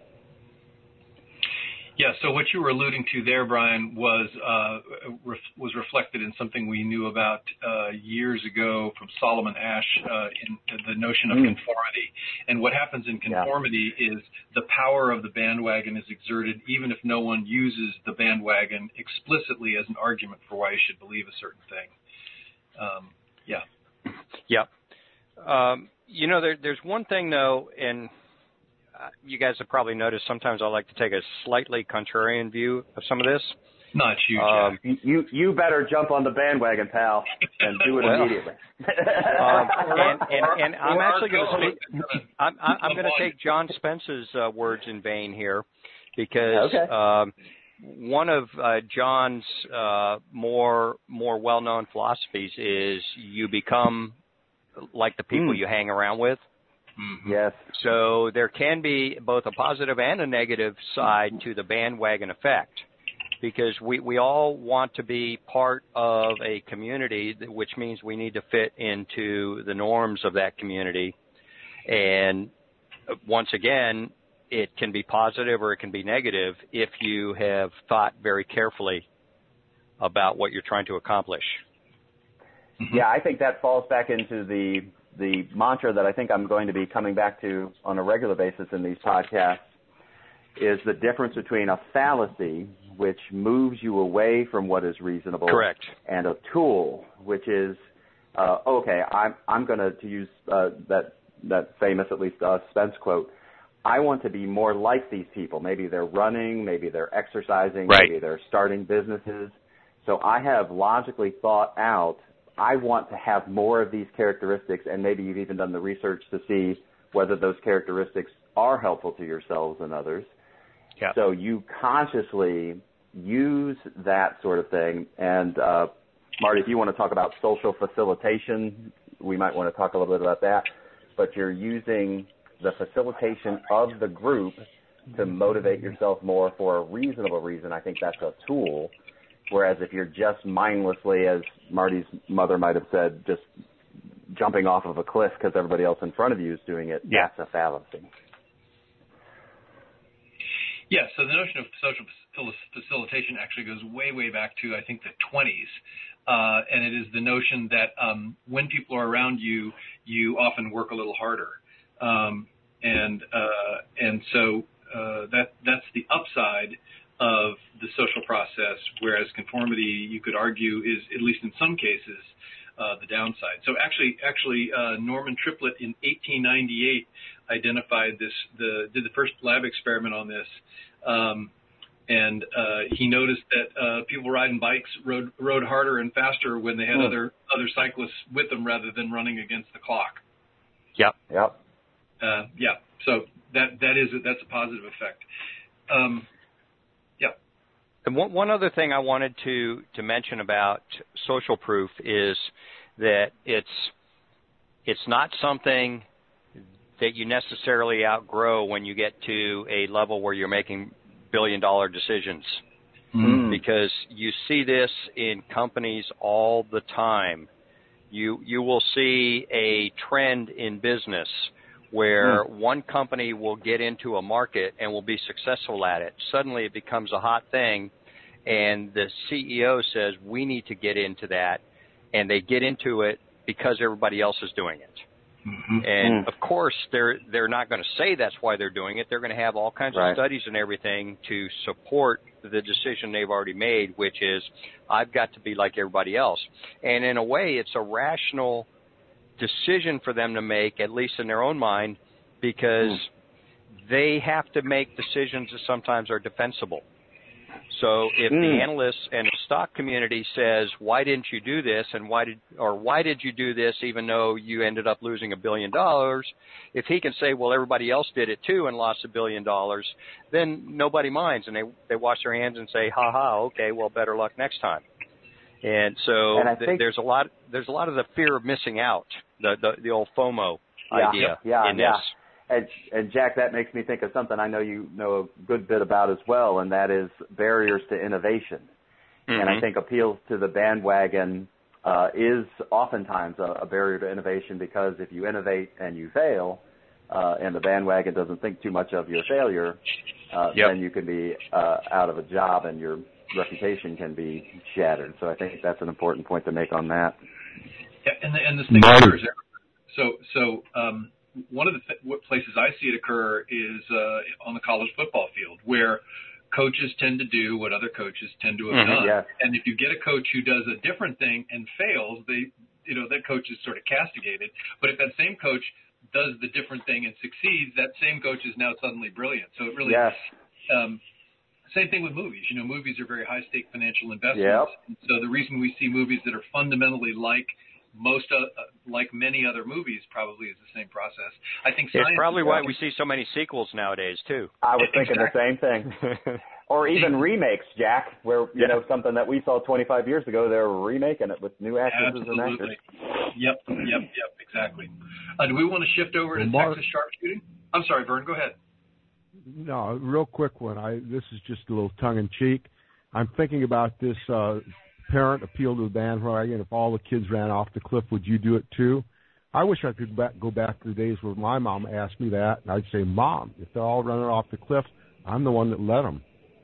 Yeah, so what you were alluding to there, Brian, was uh, ref, was reflected in something we knew about uh, years ago from Solomon Asch uh, in the notion of mm. conformity. And what happens in conformity yeah. is the power of the bandwagon is exerted even if no one uses the bandwagon explicitly as an argument for why you should believe a certain thing. Um, yeah.
Yeah. Um, you know, there, there's one thing, though, and uh, you guys have probably noticed sometimes I like to take a slightly contrarian view of some of this.
Not you,
um,
Jack.
You, you better jump on the bandwagon, pal, and do it
well,
immediately.
um, and, and, and I'm actually going to speak. I'm, I'm going to take John Spence's uh, words in vain here, because
okay.
um, one of uh, John's uh, more more well-known philosophies is you become like the people mm. you hang around with.
Mm-hmm. Yes.
So there can be both a positive and a negative side to the bandwagon effect, because we, we all want to be part of a community, which means we need to fit into the norms of that community. And once again, it can be positive or it can be negative if you have thought very carefully about what you're trying to accomplish.
Yeah, I think that falls back into the the mantra that I think I'm going to be coming back to on a regular basis in these podcasts, is the difference between a fallacy, which moves you away from what is reasonable,
correct,
and a tool, which is, uh, okay, I'm I'm going to, to use uh, that that famous, at least uh, Spence quote, I want to be more like these people. Maybe they're running, maybe they're exercising,
right.
maybe they're starting businesses. So I have logically thought out, I want to have more of these characteristics, and maybe you've even done the research to see whether those characteristics are helpful to yourselves and others.
Yeah.
So you consciously use that sort of thing. And, uh, Marty, if you want to talk about social facilitation, we might want to talk a little bit about that. But you're using the facilitation of the group to motivate yourself more for a reasonable reason. I think that's a tool. Whereas if you're just mindlessly, as Marty's mother might have said, just jumping off of a cliff because everybody else in front of you is doing it,
yeah.
that's a fallacy.
Yeah, so the notion of social facilitation actually goes way, way back to, I think, the twenties. Uh, and it is the notion that um, when people are around you, you often work a little harder. Um, and uh, and so uh, that that's the upside of the social process, whereas conformity, you could argue, is, at least in some cases, uh, the downside. So actually, actually, uh, Norman Triplett in eighteen ninety-eight identified this, the did the first lab experiment on this, um, and uh, he noticed that uh, people riding bikes rode rode harder and faster when they had mm. other other cyclists with them rather than running against the clock.
Yep.
Yep.
Uh, yeah. So that that is that's a positive effect. Um, yeah.
And one, one other thing I wanted to, to mention about social proof is that it's it's not something that you necessarily outgrow when you get to a level where you're making billion dollar decisions. Mm. Because you see this in companies all the time. You you will see a trend in business where mm. one company will get into a market and will be successful at it. Suddenly it becomes a hot thing, and the C E O says, we need to get into that, and they get into it because everybody else is doing it.
Mm-hmm.
And
mm.
of course, they're they're not going to say that's why they're doing it. They're going to have all kinds
Right.
of studies and everything to support the decision they've already made, which is I've got to be like everybody else. And in a way, it's a rational decision for them to make, at least in their own mind, because mm. they have to make decisions that sometimes are defensible. So if mm. the analysts and the stock community says, why didn't you do this, and why did or why did you do this even though you ended up losing a billion dollars, if he can say, well, everybody else did it too and lost a billion dollars, then nobody minds, and they they wash their hands and say, ha ha, okay, well, better luck next time. And so
and
th-
think,
there's a lot there's a lot of the fear of missing out, the the, the old FOMO
yeah,
idea
yeah,
in
yeah.
this.
And, and Jack, that makes me think of something I know you know a good bit about as well, and that is barriers to innovation. Mm-hmm. And I think appeals to the bandwagon uh, is oftentimes a, a barrier to innovation, because if you innovate and you fail, uh, and the bandwagon doesn't think too much of your failure, uh,
yep.
then you can be uh, out of a job and your reputation can be shattered. So I think that's an important point to make on that.
Yeah, and the, and this thing occurs. So so. Um, One of the th- what places I see it occur is uh, on the college football field, where coaches tend to do what other coaches tend to have
mm-hmm,
done.
yes.
And if you get a coach who does a different thing and fails, they, you know, that coach is sort of castigated. But if that same coach does the different thing and succeeds, that same coach is now suddenly brilliant. So it really,
yes.
um, same thing with movies. You know, movies are very high stake financial investments.
Yep.
And so the reason we see movies that are fundamentally like Most uh, like many other movies probably is the same process. I think
it's probably why
working.
we see so many sequels nowadays too.
I was thinking
exactly.
the same thing. Or even remakes, Jack, where you
yeah.
know something that we saw twenty-five years ago, they're remaking it with new actors and actors.
Yep, yep, yep, exactly. Uh, do we want to shift over to
Mark,
Texas sharpshooting? I'm sorry, Vern, go ahead.
No, real quick one. I this is just a little tongue in cheek. I'm thinking about this. Uh, Parent appeal to the bandwagon. If all the kids ran off the cliff, would you do it too? I wish I could back, go back to the days where my mom asked me that, and I'd say, Mom, if they're all running off the cliff, I'm the one that let them.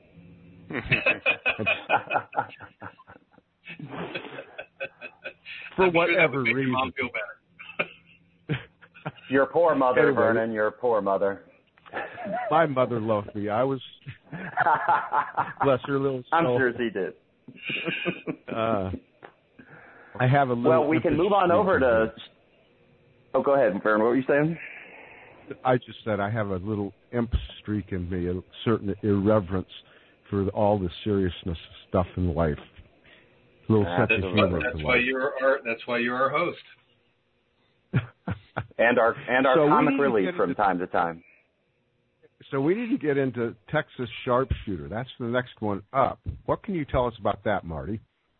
For whatever
sure
reason.
Your mom feel better.
Your poor mother,
anyway,
Vernon, your poor mother.
My mother loved me. I was, bless her little soul.
I'm sure she did.
uh, I have a little.
Well, we can move on over to. Oh, go ahead, Vern. What were you saying?
I just said I have a little imp streak in me, a certain irreverence for all the seriousness stuff in life. A little
ah,
sense
that's
of humor.
Why, that's why you're our. That's why you're our host.
and our and our
so
comic relief from
into,
time to time.
So we need to get into Texas sharpshooter. That's the next one up. What can you tell us about that, Marty?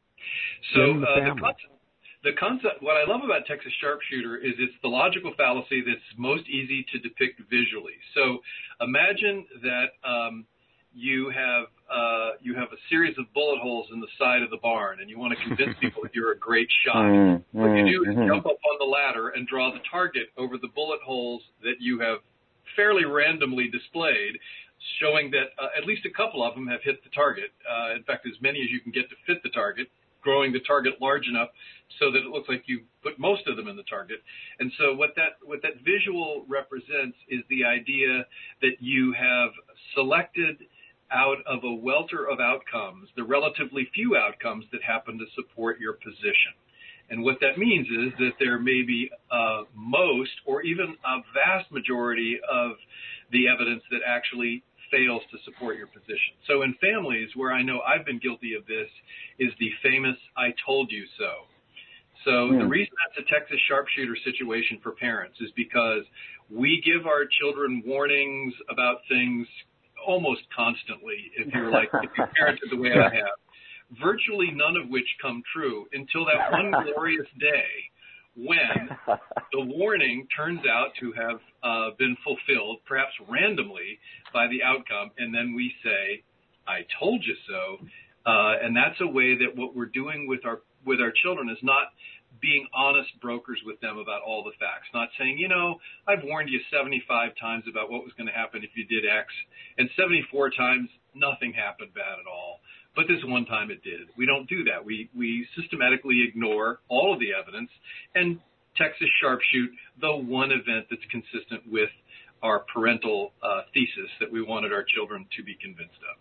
So the, uh, the, concept, the concept, what I love about Texas sharpshooter is it's the logical fallacy that's most easy to depict visually. So imagine that um, you have uh, you have a series of bullet holes in the side of the barn, and you want to convince people that you're a great shot.
Mm,
what
mm,
you do is
mm-hmm.
jump up on the ladder and draw the target over the bullet holes that you have fairly randomly displayed, showing that uh, at least a couple of them have hit the target. Uh, in fact, as many as you can get to fit the target, growing the target large enough so that it looks like you put most of them in the target. And so what that what that visual represents is the idea that you have selected out of a welter of outcomes the relatively few outcomes that happen to support your position. And what that means is that there may be uh, most or even a vast majority of the evidence that actually fails to support your position. So in families where I know I've been guilty of this is the famous I told you so. So mm. the reason that's a Texas sharpshooter situation for parents is because we give our children warnings about things almost constantly if you're like if you parented the way I have. Virtually none of which come true until that one glorious day when the warning turns out to have uh, been fulfilled, perhaps randomly, by the outcome, and then we say, I told you so. Uh, and that's a way that what we're doing with our with our children is not being honest brokers with them about all the facts, not saying, you know, I've warned you seventy-five times about what was going to happen if you did X, and seventy-four times nothing happened bad at all. But this one time it did. We don't do that. We we systematically ignore all of the evidence, and Texas Sharpshoot, the one event that's consistent with our parental uh, thesis that we wanted our children to be convinced of.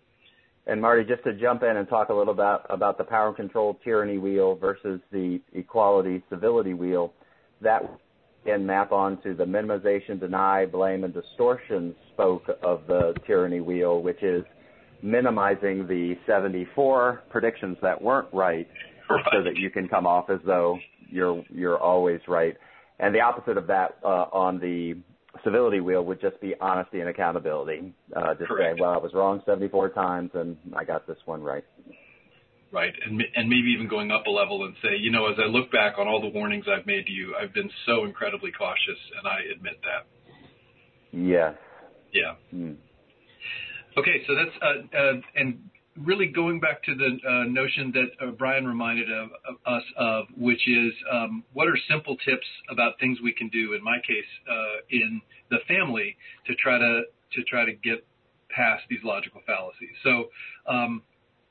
And Marty, just to jump in and talk a little about, about the power and control tyranny wheel versus the equality civility wheel, that can map onto the minimization, deny, blame, and distortion spoke of the tyranny wheel, which is minimizing the seventy-four predictions that weren't right, right. so that you can come off as though you're you're always right. And the opposite of that uh, on the civility wheel would just be honesty and accountability. Uh, just
Correct.
say, well, I was wrong seventy-four times and I got this one right.
Right, and and maybe even going up a level and say, you know, as I look back on all the warnings I've made to you, I've been so incredibly cautious, and I admit that.
Yes.
Yeah.
Mm.
Okay, so that's uh, uh, and really going back to the uh, notion that uh, Brian reminded of, of us of, which is um, what are simple tips about things we can do? In my case, uh, in the family, to try to to try to get past these logical fallacies. So. Um,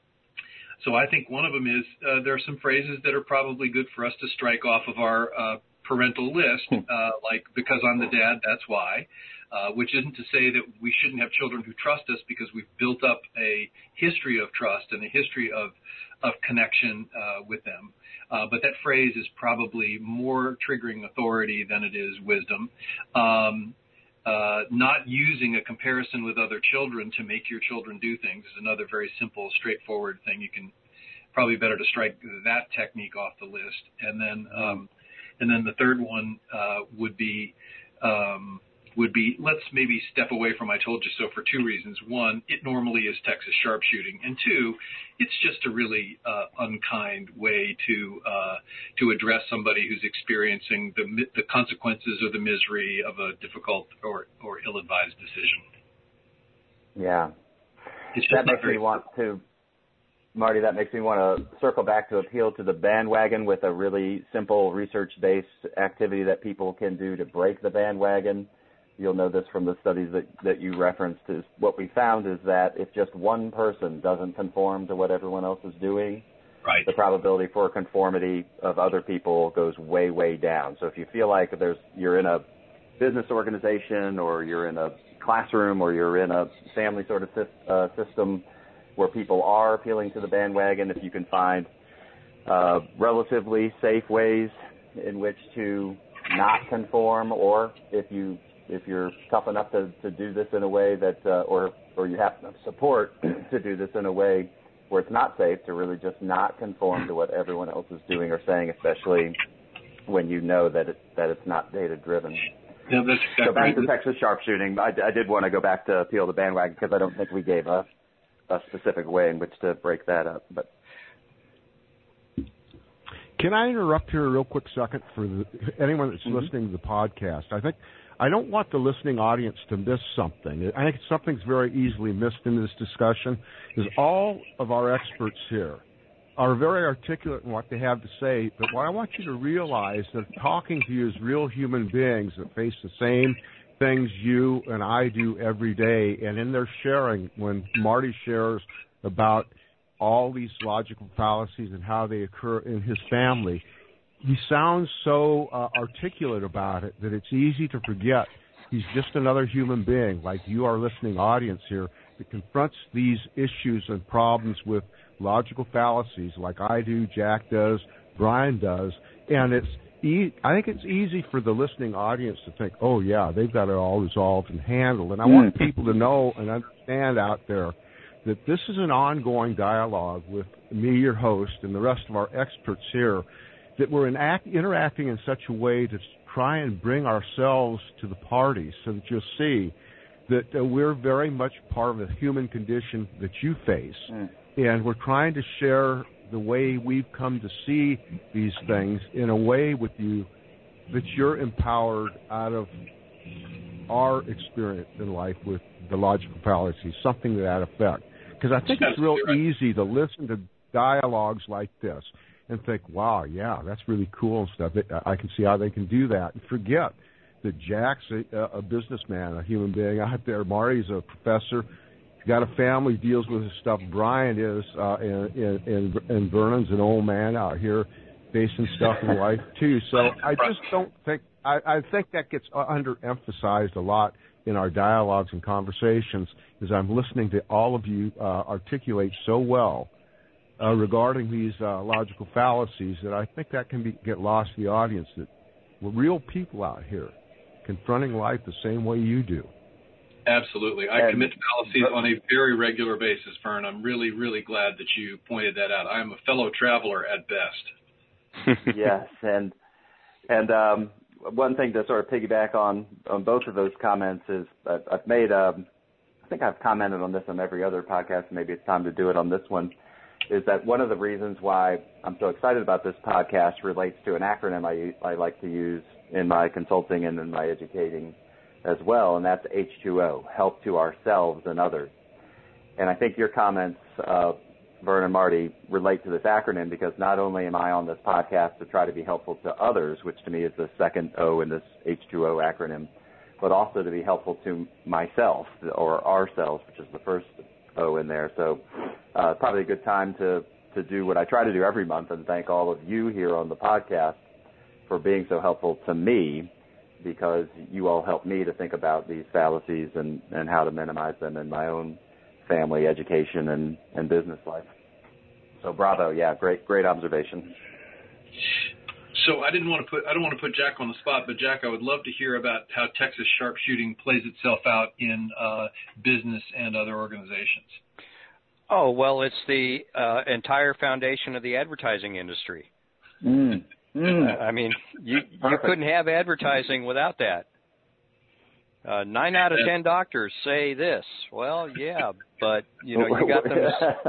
So I think one of them is uh, there are some phrases that are probably good for us to strike off of our uh, parental list, uh, like because I'm the dad, that's why, uh, which isn't to say that we shouldn't have children who trust us because we've built up a history of trust and a history of, of connection uh, with them. Uh, but that phrase is probably more triggering authority than it is wisdom. Um, Uh, not using a comparison with other children to make your children do things is another very simple, straightforward thing. You can probably better to strike that technique off the list. And then, um, and then the third one uh, would be um, would be let's maybe step away from I told you so for two reasons. One, it normally is Texas sharpshooting, and two, it's just a really uh, unkind way to uh, to address somebody who's experiencing the the consequences or the misery of a difficult or, or ill-advised decision.
Yeah,
it's
that makes me want to, Marty. That makes me want to circle back to appeal to the bandwagon with a really simple research-based activity that people can do to break the bandwagon. You'll know this from the studies that, that you referenced, is what we found is that if just one person doesn't conform to what everyone else is doing,
right.
the probability for conformity of other people goes way, way down. So if you feel like there's you're in a business organization or you're in a classroom or you're in a family sort of uh, system where people are appealing to the bandwagon, if you can find uh, relatively safe ways in which to not conform, or if you If you're tough enough to, to do this in a way that, uh, or or you have enough support to do this in a way where it's not safe, to really just not conform to what everyone else is doing or saying, especially when you know that it, that it's not data driven.
Yeah, that's exactly
so back
right.
to Texas sharpshooting, I, I did want to go back to appeal the bandwagon because I don't think we gave a, a specific way in which to break that up. But
can I interrupt here a real quick second for the, anyone that's mm-hmm. listening to the podcast? I think. I don't want the listening audience to miss something. I think something's very easily missed in this discussion, is all of our experts here are very articulate in what they have to say, but what I want you to realize that talking to you as real human beings that face the same things you and I do every day, and in their sharing, when Marty shares about all these logical fallacies and how they occur in his family, he sounds so uh, articulate about it that it's easy to forget he's just another human being, like you, our listening audience here, that confronts these issues and problems with logical fallacies like I do, Jack does, Brian does. And it's e- I think it's easy for the listening audience to think, oh, yeah, they've got it all resolved and handled. And I want people to know and understand out there that this is an ongoing dialogue with me, your host, and the rest of our experts here, that we're inact, interacting in such a way to try and bring ourselves to the party so that you'll see that uh, we're very much part of the human condition that you face. Mm. And we're trying to share the way we've come to see these things in a way with you that you're empowered out of our experience in life with the logical fallacies, something to that effect. Because I think it's real easy to listen to dialogues like this and think, wow, yeah, that's really cool and stuff. I can see how they can do that. And forget that Jack's a, a businessman, a human being out there. Marty's a professor. He's got a family, deals with his stuff. Brian is, uh, and, and, and Vernon's an old man out here facing stuff in life too. So I just don't think I, I think that gets underemphasized a lot in our dialogues and conversations, as I'm listening to all of you uh, articulate so well uh, regarding these uh, logical fallacies, that I think that can be, get lost in the audience, that we're real people out here confronting life the same way you do.
Absolutely. I and, commit to fallacies on a very regular basis, Vern. I'm really, really glad that you pointed that out. I am a fellow traveler at best.
Yes, and and um, one thing to sort of piggyback on, on both of those comments is that I've made, um, I think I've commented on this on every other podcast, maybe it's time to do it on this one, is that one of the reasons why I'm so excited about this podcast relates to an acronym I, I like to use in my consulting and in my educating as well, and that's H two O, help to ourselves and others. And I think your comments, uh, Vern and Marty, relate to this acronym, because not only am I on this podcast to try to be helpful to others, which to me is the second O in this H two O acronym, but also to be helpful to myself, or ourselves, which is the first O in there. So uh, probably a good time to, to do what I try to do every month, and thank all of you here on the podcast for being so helpful to me, because you all help me to think about these fallacies and, and how to minimize them in my own family, education, and, and business life. So bravo, yeah, great, great observation.
So I didn't want to put, I don't want to put Jack on the spot, but Jack, I would love to hear about how Texas sharpshooting plays itself out in uh, business and other organizations.
Oh, well, it's the uh, entire foundation of the advertising industry.
Mm. Mm.
I mean, you, you couldn't have advertising without that. Uh, nine out of ten doctors say this. Well, yeah, but you know you got them.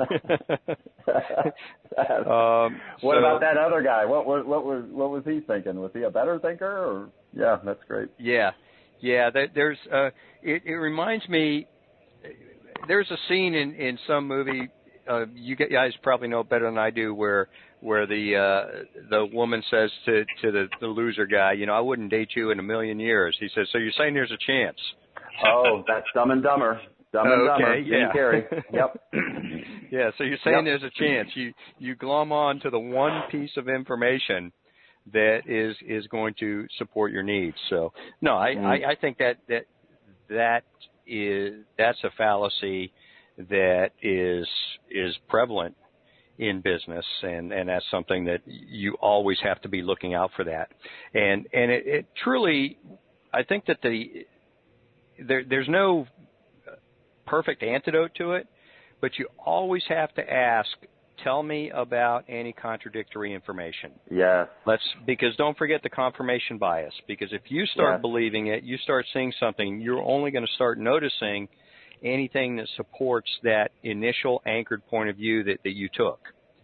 um,
what
so,
about that other guy? What, what what was what was he thinking? Was he a better thinker? Or yeah, that's great.
Yeah, yeah. There's uh, it, it reminds me. There's a scene in in some movie. Uh, you guys probably know better than I do, where where the uh, the woman says to to the, the loser guy, you know, I wouldn't date you in a million years. He says, so you're saying there's a chance?
Oh, that's Dumb and Dumber. Dumb and
okay,
Dumber.
Yeah.
Carey. Yep.
Yeah. So you're saying
yep.
there's a chance. You you glom on to the one piece of information that is is going to support your needs. So no, I, mm. I, I think that that that is that's a fallacy that is is prevalent in business, and, and that's something that you always have to be looking out for that. And and it, it truly, I think that the there, there's no perfect antidote to it, but you always have to ask, tell me about any contradictory information.
Yeah.
Let's because don't forget the confirmation bias, because if you start
yeah.
believing it, you start seeing something, you're only going to start noticing anything that supports that initial anchored point of view that, that you took.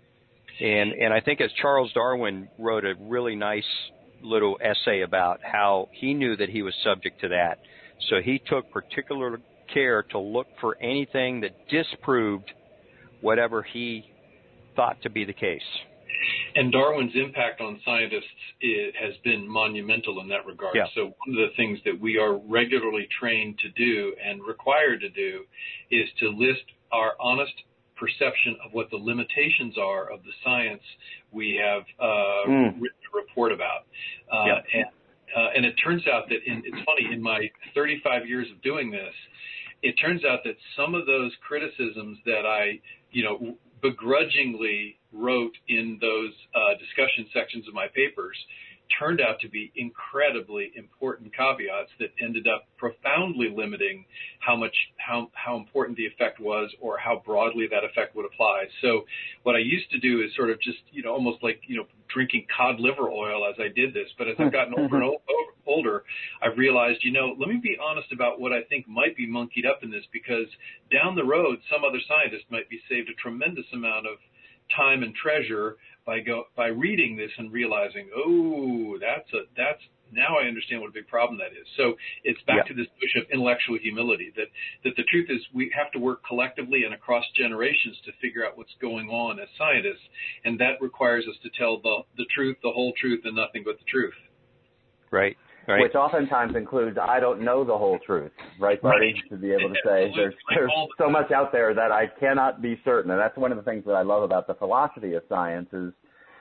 And and I think as Charles Darwin wrote a really nice little essay about how he knew that he was subject to that. So he took particular care to look for anything that disproved whatever he thought to be the case.
And Darwin's impact on scientists it has been monumental in that regard.
Yeah.
So one of the things that we are regularly trained to do and required to do is to list our honest perception of what the limitations are of the science we have uh, mm. written a report about. Uh, yeah. And uh, and it turns out that in, it's funny, in my thirty-five years of doing this, it turns out that some of those criticisms that I, you know, begrudgingly wrote in those uh, discussion sections of my papers turned out to be incredibly important caveats that ended up profoundly limiting how much how how important the effect was, or how broadly that effect would apply. So what I used to do is sort of just, you know, almost like, you know, drinking cod liver oil as I did this. But as I've gotten older and older, I've realized, you know, let me be honest about what I think might be monkeyed up in this, because down the road, some other scientist might be saved a tremendous amount of time and treasure by go by reading this and realizing, oh, that's a that's now I understand what a big problem that is. So it's back
yeah.
to this push of intellectual humility, that that the truth is we have to work collectively and across generations to figure out what's going on as scientists, and that requires us to tell the the truth, the whole truth, and nothing but the truth.
Right. Right.
Which oftentimes includes, I don't know the whole truth, right, Marty? Right. To be able to say there's there's so much out there that I cannot be certain. And that's one of the things that I love about the philosophy of science is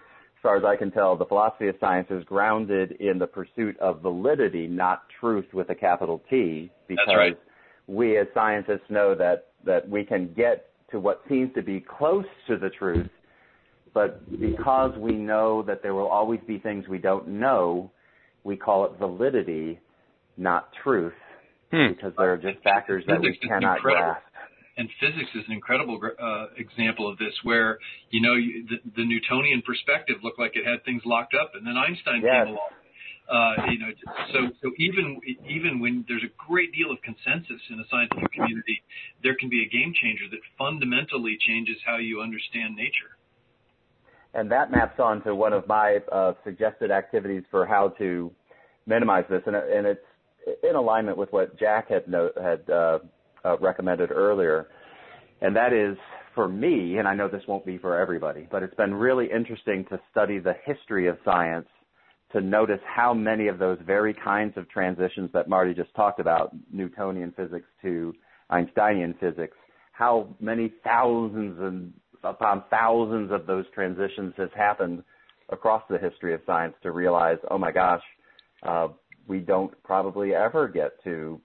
far as I can tell, the philosophy of science is grounded in the pursuit of validity, not truth with a capital T, because
That's right.
we as scientists know that, that we can get to what seems to be close to the truth, but because we know that there will always be things we don't know, we call it validity, not truth,
hmm.
because there are just factors that we cannot grasp.
And physics is an incredible uh, example of this, where, you know, you, the, the Newtonian perspective looked like it had things locked up, and then Einstein
yes.
came along. Uh, you know, so so even even when there's a great deal of consensus in a scientific community, there can be a game changer that fundamentally changes how you understand nature.
And that maps on to one of my uh, suggested activities for how to minimize this, and, and it's in alignment with what Jack had no, had uh, uh, recommended earlier, and that is, for me, and I know this won't be for everybody, but it's been really interesting to study the history of science to notice how many of those very kinds of transitions that Marty just talked about, Newtonian physics to Einsteinian physics, how many thousands and upon thousands of those transitions has happened across the history of science to realize, oh my gosh, uh, we don't probably ever get to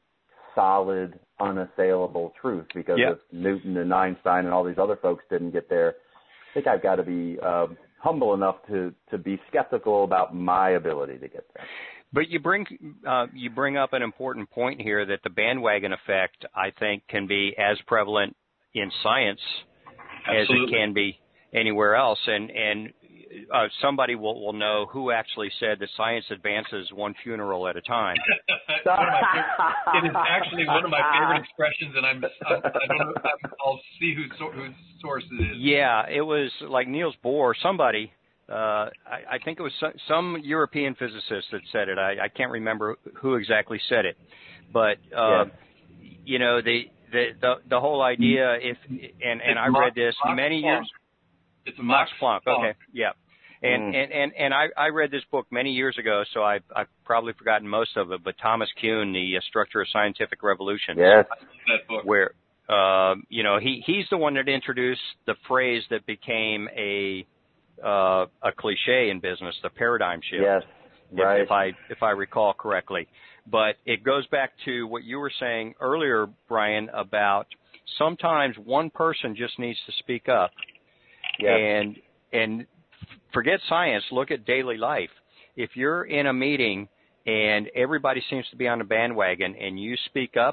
solid, unassailable truth because
yeah.
if Newton and Einstein and all these other folks didn't get there, I think I've got to be uh, humble enough to, to be skeptical about my ability to get there.
But you bring uh, you bring up an important point here that the bandwagon effect, I think, can be as prevalent in science
Absolutely.
as it can be anywhere else. And and uh, somebody will, will know who actually said that science advances one funeral at a time.
One of my favorite, it is actually one of my favorite expressions, and I'm, I'm I don't know. I'm, I'll see whose whose source it is.
Yeah, it was like Niels Bohr, somebody. Uh, I, I think it was some, some European physicist that said it. I, I can't remember who exactly said it, but uh,
yeah.
you know the, the the the whole idea. If and and I read this many years.
It's
Max Planck. Okay, yeah, and
Mm.
and and and I I read this book many years ago, so I I've probably forgotten most of it. But Thomas Kuhn, The uh, Structure of Scientific Revolution.
Yes.
That book.
Where uh, you know he he's the one that introduced the phrase that became a Uh, a cliche in business, the paradigm shift.
Yes, right.
If, if I if I recall correctly, but it goes back to what you were saying earlier, Brian, about sometimes one person just needs to speak up,
Yes.
and and forget science. Look at daily life. If you're in a meeting and everybody seems to be on the bandwagon, and you speak up,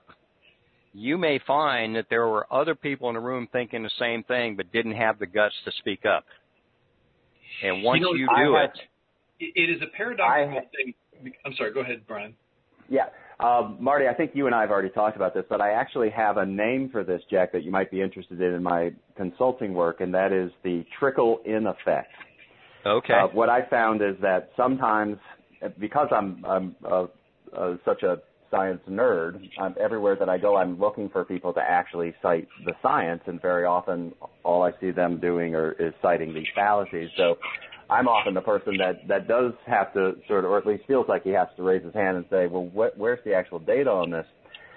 you may find that there were other people in the room thinking the same thing, but didn't have the guts to speak up. And once
you, know,
you
I
do
have,
it,
it is a paradoxical
have,
thing. I'm sorry. Go ahead, Brian.
Yeah, um, Marty. I think you and I have already talked about this, but I actually have a name for this, Jack, that you might be interested in in my consulting work, and that is the trickle-in effect.
Okay.
Uh, what I found is that sometimes, because I'm, I'm uh, uh, such a science nerd, I'm, everywhere that I go, I'm looking for people to actually cite the science, and very often all I see them doing are, is citing these fallacies. So I'm often the person that, that does have to sort of, or at least feels like he has to raise his hand and say, well, wh- where's the actual data on this?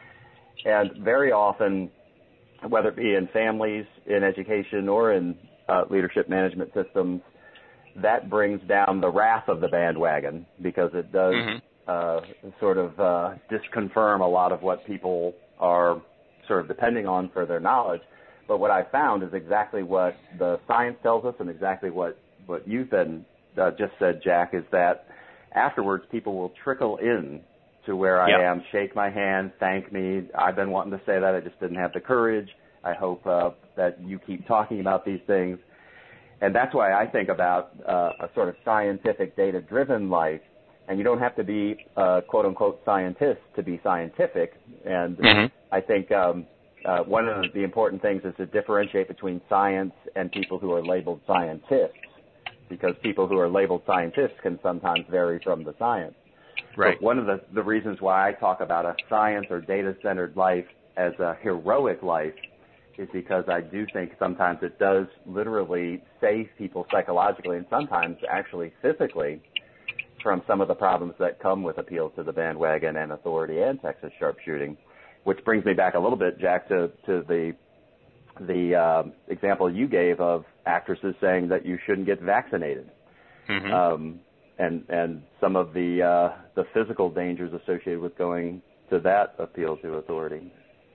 And very often, whether it be in families, in education, or in uh, leadership management systems, that brings down the wrath of the bandwagon because it does mm-hmm. uh, sort of uh, disconfirm a lot of what people are sort of depending on for their knowledge. But what I found is exactly what the science tells us, and exactly what, what you've been uh, just said, Jack, is that afterwards people will trickle in to where I
yep.
am, shake my hand, thank me. I've been wanting to say that. I just didn't have the courage. I hope uh, that you keep talking about these things. And that's why I think about uh, a sort of scientific, data-driven life. And you don't have to be a quote-unquote scientist to be scientific. And
mm-hmm.
I think um, uh, one of the important things is to differentiate between science and people who are labeled scientists, because people who are labeled scientists can sometimes vary from the science.
Right.
So one of the, the reasons why I talk about a science or data-centered life as a heroic life is because I do think sometimes it does literally save people psychologically and sometimes actually physically from some of the problems that come with appeal to the bandwagon and authority and Texas sharpshooting, which brings me back a little bit, Jack, to, to the the uh, example you gave of actresses saying that you shouldn't get vaccinated.
mm-hmm.
um, and and some of the uh, the physical dangers associated with going to that appeal to authority.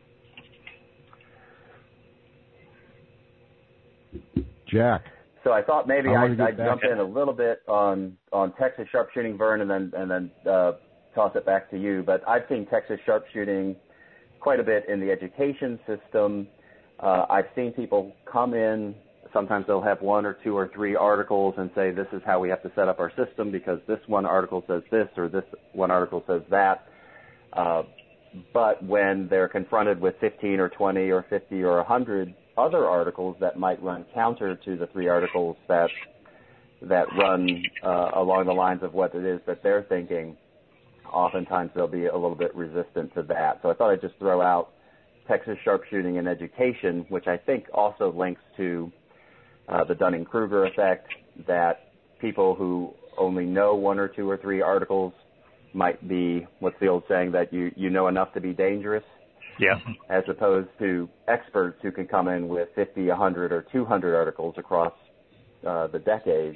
Jack.
So I thought maybe
I
I'd, I'd jump in a little bit on, on Texas sharpshooting, Vern, and then and then uh, toss it back to you. But I've seen Texas sharpshooting quite a bit in the education system. Uh, I've seen people come in. Sometimes they'll have one or two or three articles and say, this is how we have to set up our system because this one article says this or this one article says that. Uh, but when they're confronted with fifteen or twenty or fifty or one hundred other articles that might run counter to the three articles that that run uh, along the lines of what it is that they're thinking, oftentimes they'll be a little bit resistant to that. So I thought I'd just throw out Texas sharpshooting in education, which I think also links to uh, the Dunning-Kruger effect, that people who only know one or two or three articles might be, what's the old saying, that you, you know enough to be dangerous.
Yeah.
As opposed to experts who can come in with fifty, one hundred, or two hundred articles across uh, the decades.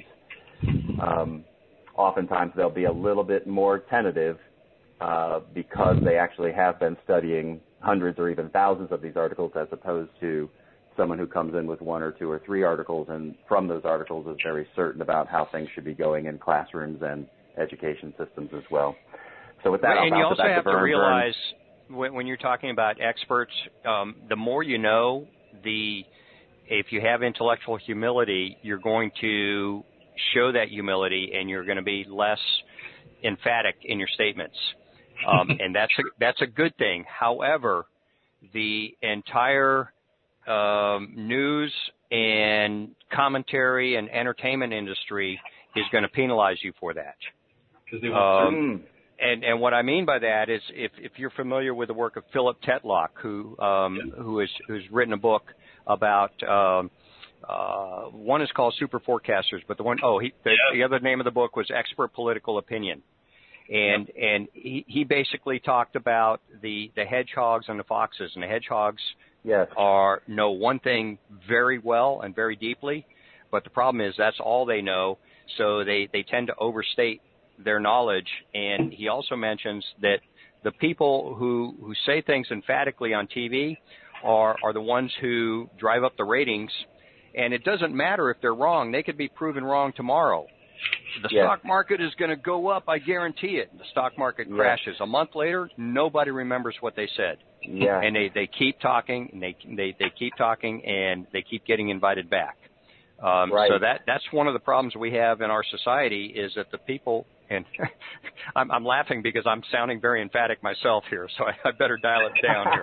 Um, oftentimes they'll be a little bit more tentative uh, because they actually have been studying hundreds or even thousands of these articles, as opposed to someone who comes in with one or two or three articles and from those articles is very certain about how things should be going in classrooms and education systems as well. So with that,
well,
I'll
and you also
have
to,
to Vern,
realize when, when you're talking about experts, um, the more you know, the if you have intellectual humility, you're going to show that humility, and you're going to be less emphatic in your statements, um, and that's a, that's a good thing. However, the entire um, news and commentary and entertainment industry is going to penalize you for that.
Because they want
um, and, and what I mean by that is, if, if you're familiar with the work of Philip Tetlock, who um, yeah. who is who's written a book about um, uh, one is called Super Forecasters, but the one oh he, the, yeah. the other name of the book was Expert Political Opinion, and yeah. and he, he basically talked about the, the hedgehogs and the foxes, and the hedgehogs
yes.
are know one thing very well and very deeply, but the problem is that's all they know, so they, they tend to overstate their knowledge. And he also mentions that the people who, who say things emphatically on T V are, are the ones who drive up the ratings, and it doesn't matter if they're wrong. They could be proven wrong tomorrow. The
yes.
stock market is going to go up, I guarantee it. The stock market
yes.
crashes. A month later, nobody remembers what they said.
Yeah.
And they, they keep talking, and they, they, they keep talking, and they keep getting invited back. Um,
right.
So that that's one of the problems we have in our society, is that the people, and I'm, I'm laughing because I'm sounding very emphatic myself here, so I, I better dial it down here.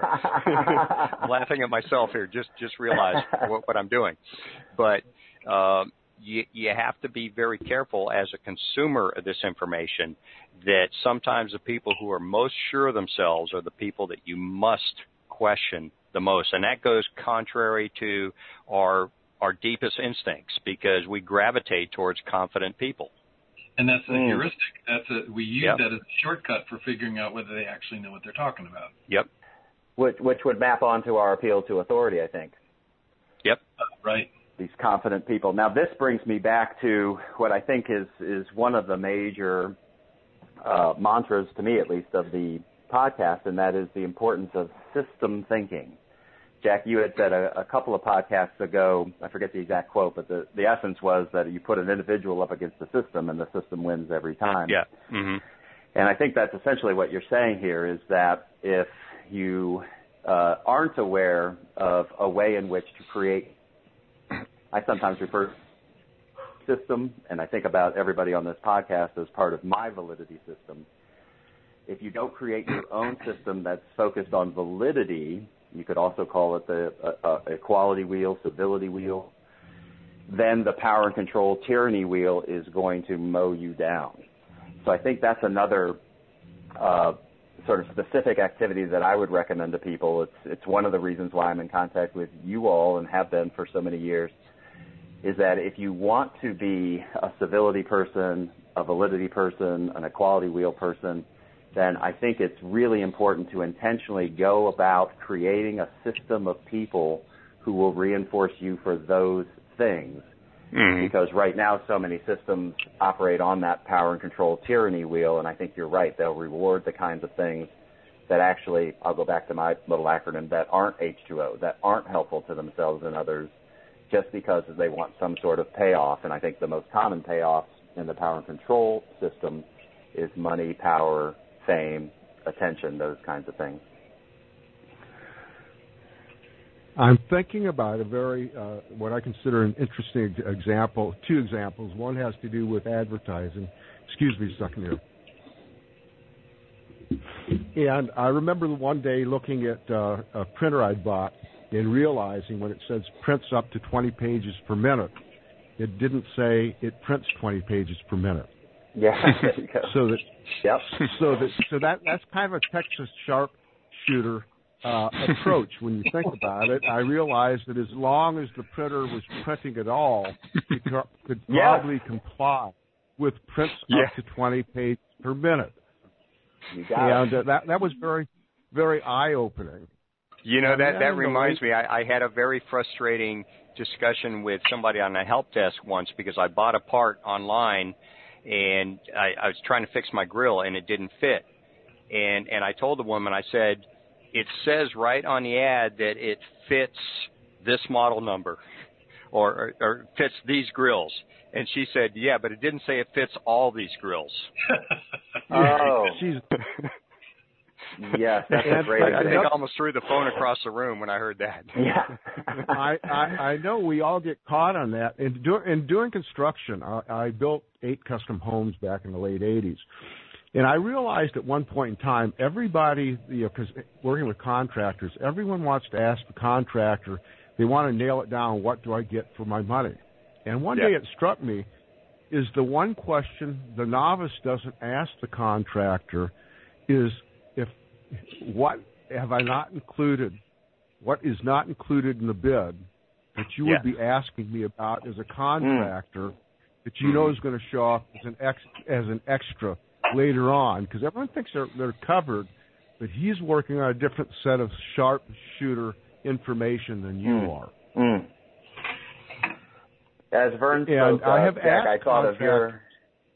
I'm laughing at myself here. Just just realize what, what I'm doing. But um, you, you have to be very careful as a consumer of this information, that sometimes the people who are most sure of themselves are the people that you must question the most. And that goes contrary to our our deepest instincts, because we gravitate towards confident people.
And that's a mm. heuristic. That's a, we use
yep.
that as a shortcut for figuring out whether they actually know what they're talking about.
Yep.
Which, which would map onto our appeal to authority, I think.
Yep.
Uh, right.
These confident people. Now, this brings me back to what I think is, is one of the major uh, mantras, to me at least, of the podcast, and that is the importance of system thinking. Jack, you had said a, a couple of podcasts ago, I forget the exact quote, but the, the essence was that you put an individual up against the system, and the system wins every time.
Yeah. Mm-hmm.
And I think that's essentially what you're saying here, is that if you uh, aren't aware of a way in which to create, I sometimes refer to system, and I think about everybody on this podcast as part of my validity system. If you don't create your own system that's focused on validity, you could also call it the uh, equality wheel, civility wheel, then the power and control tyranny wheel is going to mow you down. So I think that's another uh, sort of specific activity that I would recommend to people. It's it's one of the reasons why I'm in contact with you all and have been for so many years, is that if you want to be a civility person, a validity person, an equality wheel person, then I think it's really important to intentionally go about creating a system of people who will reinforce you for those things. Mm-hmm. Because right now so many systems operate on that power and control tyranny wheel, and I think you're right. They'll reward the kinds of things that actually, I'll go back to my little acronym, that aren't H two O, that aren't helpful to themselves and others, just because they want some sort of payoff. And I think the most common payoffs in the power and control system is money, power, fame, attention, those kinds of things.
I'm thinking about a very, uh, what I consider an interesting example, two examples. One has to do with advertising. Excuse me a second here. And I remember one day looking at uh, a printer I bought and realizing when it says prints up to twenty pages per minute, it didn't say it prints twenty pages per minute.
Yeah.
so that,
yep.
so that, so that that's kind of a Texas sharpshooter Uh, approach. When you think about it, I realized that as long as the printer was printing at all, it could probably yeah. comply with prints
yeah.
up to twenty pages per minute.
You got
and
it.
Uh, that that was very, very eye-opening.
You know,
and
that, that reminds
way,
me, I, I had a very frustrating discussion with somebody on the help desk once because I bought a part online and I, I was trying to fix my grill and it didn't fit. And, and I told the woman, I said, it says right on the ad that it fits this model number or, or, or fits these grills. And she said, yeah, but it didn't say it fits all these grills.
oh.
She's,
yes, that's a great
I, I think I almost threw the phone across the room when I heard that.
Yeah.
I, I, I know we all get caught on that. In, do, in doing construction, I, I built eight custom homes back in the late eighties. And I realized at one point in time, everybody, you know, because working with contractors, everyone wants to ask the contractor, they want to nail it down, what do I get for my money? And one
yeah.
day it struck me, is the one question the novice doesn't ask the contractor is, if what have I not included, what is not included in the bid that you
yeah.
would be asking me about as a contractor mm. that you mm. know is going to show up as an ex, as an extra later on, because everyone thinks they're, they're covered, but he's working on a different set of sharpshooter information than you
mm.
are.
Mm. As Vern
and
spoke,
I
uh,
have
Jack, I thought of your...
contract-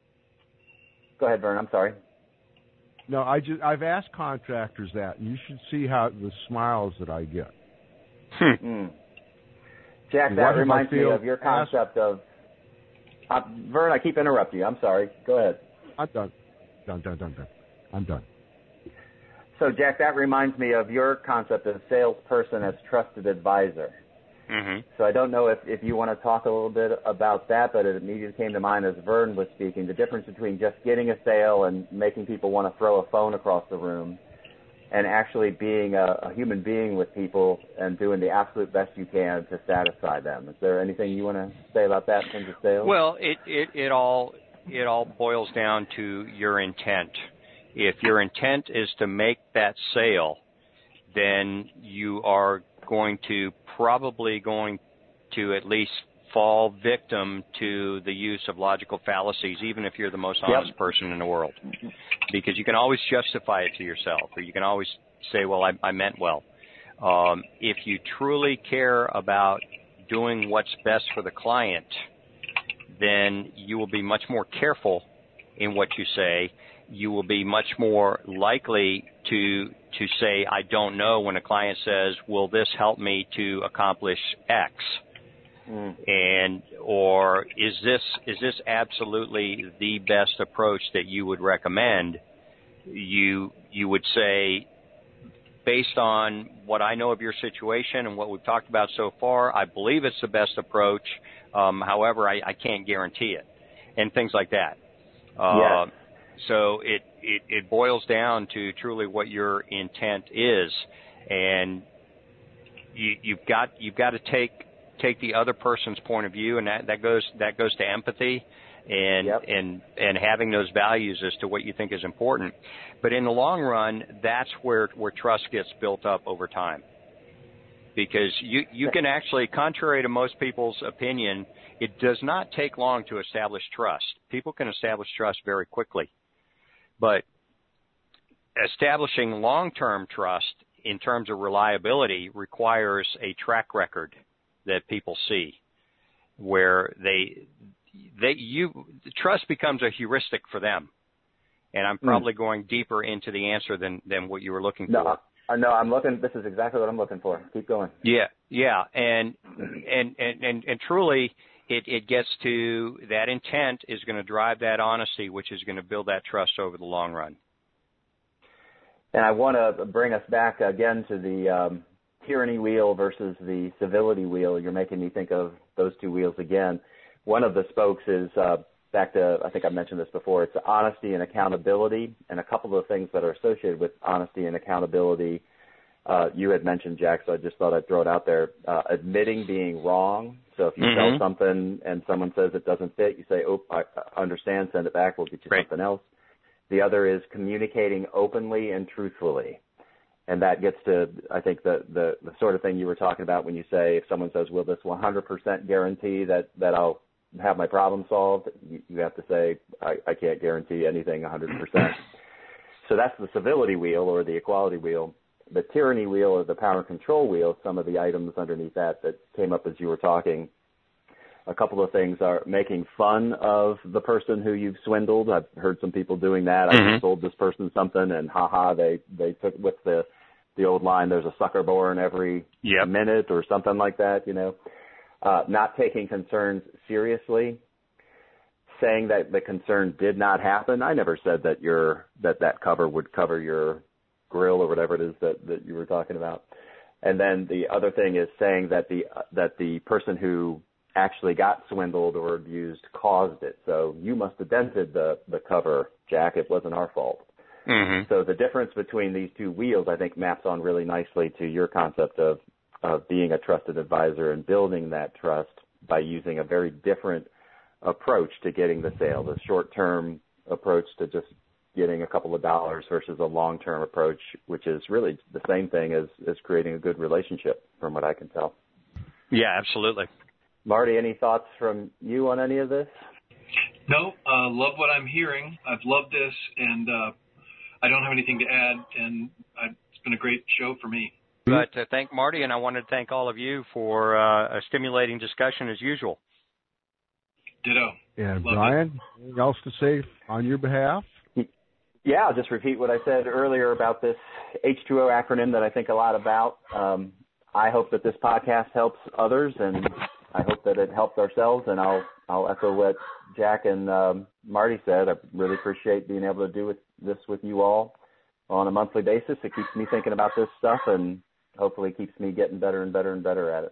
Go ahead, Vern, I'm sorry.
No, I just, I've asked contractors that, and you should see how the smiles that I get.
mm. Jack, that reminds me of your concept of... Uh, Vern, I keep interrupting you. I'm sorry. Go ahead.
I'm done. Done, done, done, done. I'm done.
So, Jack, that reminds me of your concept of salesperson as trusted advisor.
Mm-hmm.
So I don't know if, if you want to talk a little bit about that, but it immediately came to mind as Vern was speaking, the difference between just getting a sale and making people want to throw a phone across the room and actually being a, a human being with people and doing the absolute best you can to satisfy them. Is there anything you want to say about that in terms of sales?
Well, it, it, it all... it all boils down to your intent. If your intent is to make that sale, then you are going to probably going to at least fall victim to the use of logical fallacies, even if you're the most honest yep. person in the world. Because you can always justify it to yourself, or you can always say, well, I, I meant well. Um, if you truly care about doing what's best for the client, then you will be much more careful in what you say. You will be much more likely to to say, I don't know, when a client says, will this help me to accomplish X? Mm. And or is this is this absolutely the best approach that you would recommend? You you would say, based on what I know of your situation and what we've talked about so far, I believe it's the best approach. Um, however, I, I can't guarantee it, and things like that. Uh,
yeah.
So it, it, it boils down to truly what your intent is, and you, you've got you've got to take take the other person's point of view, and that, that goes that goes to empathy and
yep.
and and having those values as to what you think is important. But in the long run, that's where where trust gets built up over time. Because you, you can actually, contrary to most people's opinion, it does not take long to establish trust. People can establish trust very quickly. But establishing long-term trust in terms of reliability requires a track record that people see. where they they you the trust becomes a heuristic for them, and I'm probably mm. going deeper into the answer than than what you were looking
no,
for.
Uh, no, I'm looking. This is exactly what I'm looking for. Keep going.
Yeah, yeah, and and and and, and truly, it, it gets to that intent is going to drive that honesty, which is going to build that trust over the long run.
And I want to bring us back again to the um, tyranny wheel versus the civility wheel. You're making me think of those two wheels again. One of the spokes is uh, back to, I think I mentioned this before, it's honesty and accountability, and a couple of things that are associated with honesty and accountability. Uh, you had mentioned, Jack, so I just thought I'd throw it out there. Uh, admitting being wrong. So if you
mm-hmm.
sell something and someone says it doesn't fit, you say, oh, I understand, send it back, we'll get you
Great.
something else. The other is communicating openly and truthfully. And that gets to, I think, the, the, the sort of thing you were talking about when you say, if someone says, will this one hundred percent guarantee that, that I'll have my problem solved, you, you have to say, I, I can't guarantee anything one hundred percent. So that's the civility wheel or the equality wheel. The tyranny wheel or the power and control wheel, some of the items underneath that that came up as you were talking. A couple of things are making fun of the person who you've swindled. I've heard some people doing that.
Mm-hmm.
I just sold this person something, and ha-ha, they, they took with the, the old line, there's a sucker born every
yep.
minute or something like that, you know. Uh, not taking concerns seriously, saying that the concern did not happen. I never said that your that, that cover would cover your grill or whatever it is that, that you were talking about. And then the other thing is saying that the uh, that the person who actually got swindled or abused caused it. So you must have dented the, the cover, Jack. It wasn't our fault.
Mm-hmm.
So the difference between these two wheels, I think, maps on really nicely to your concept of, of being a trusted advisor and building that trust by using a very different approach to getting the sale, the short-term approach to just getting a couple of dollars versus a long-term approach, which is really the same thing as, as creating a good relationship, from what I can tell.
Yeah, absolutely.
Marty, any thoughts from you on any of this?
No, uh, love what I'm hearing. I've loved this, and uh, I don't have anything to add, and I, it's been a great show for me.
But uh, thank Marty, and I wanted to thank all of you for uh, a stimulating discussion as usual.
Ditto.
And
Love
Brian,
it.
anything else to say on your behalf?
Yeah, I'll just repeat what I said earlier about this H two O acronym that I think a lot about. Um, I hope that this podcast helps others, and I hope that it helps ourselves, and I'll I'll echo what Jack and um, Marty said. I really appreciate being able to do with, this with you all on a monthly basis. It keeps me thinking about this stuff, and hopefully keeps me getting better and better and better at it.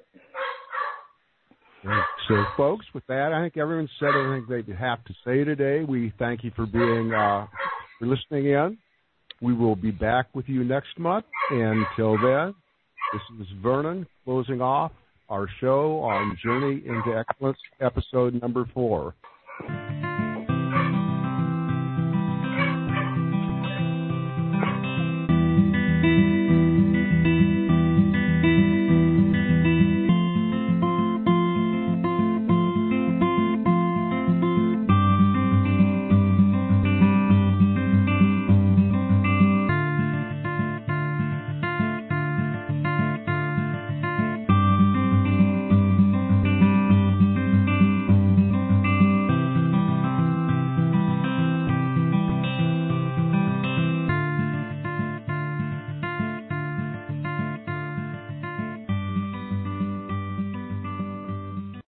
So, folks, with that, I think everyone said everything they have to say today. We thank you for being uh, for listening in. We will be back with you next month. Until then, this is Vernon closing off our show on Journey into Excellence, episode number four.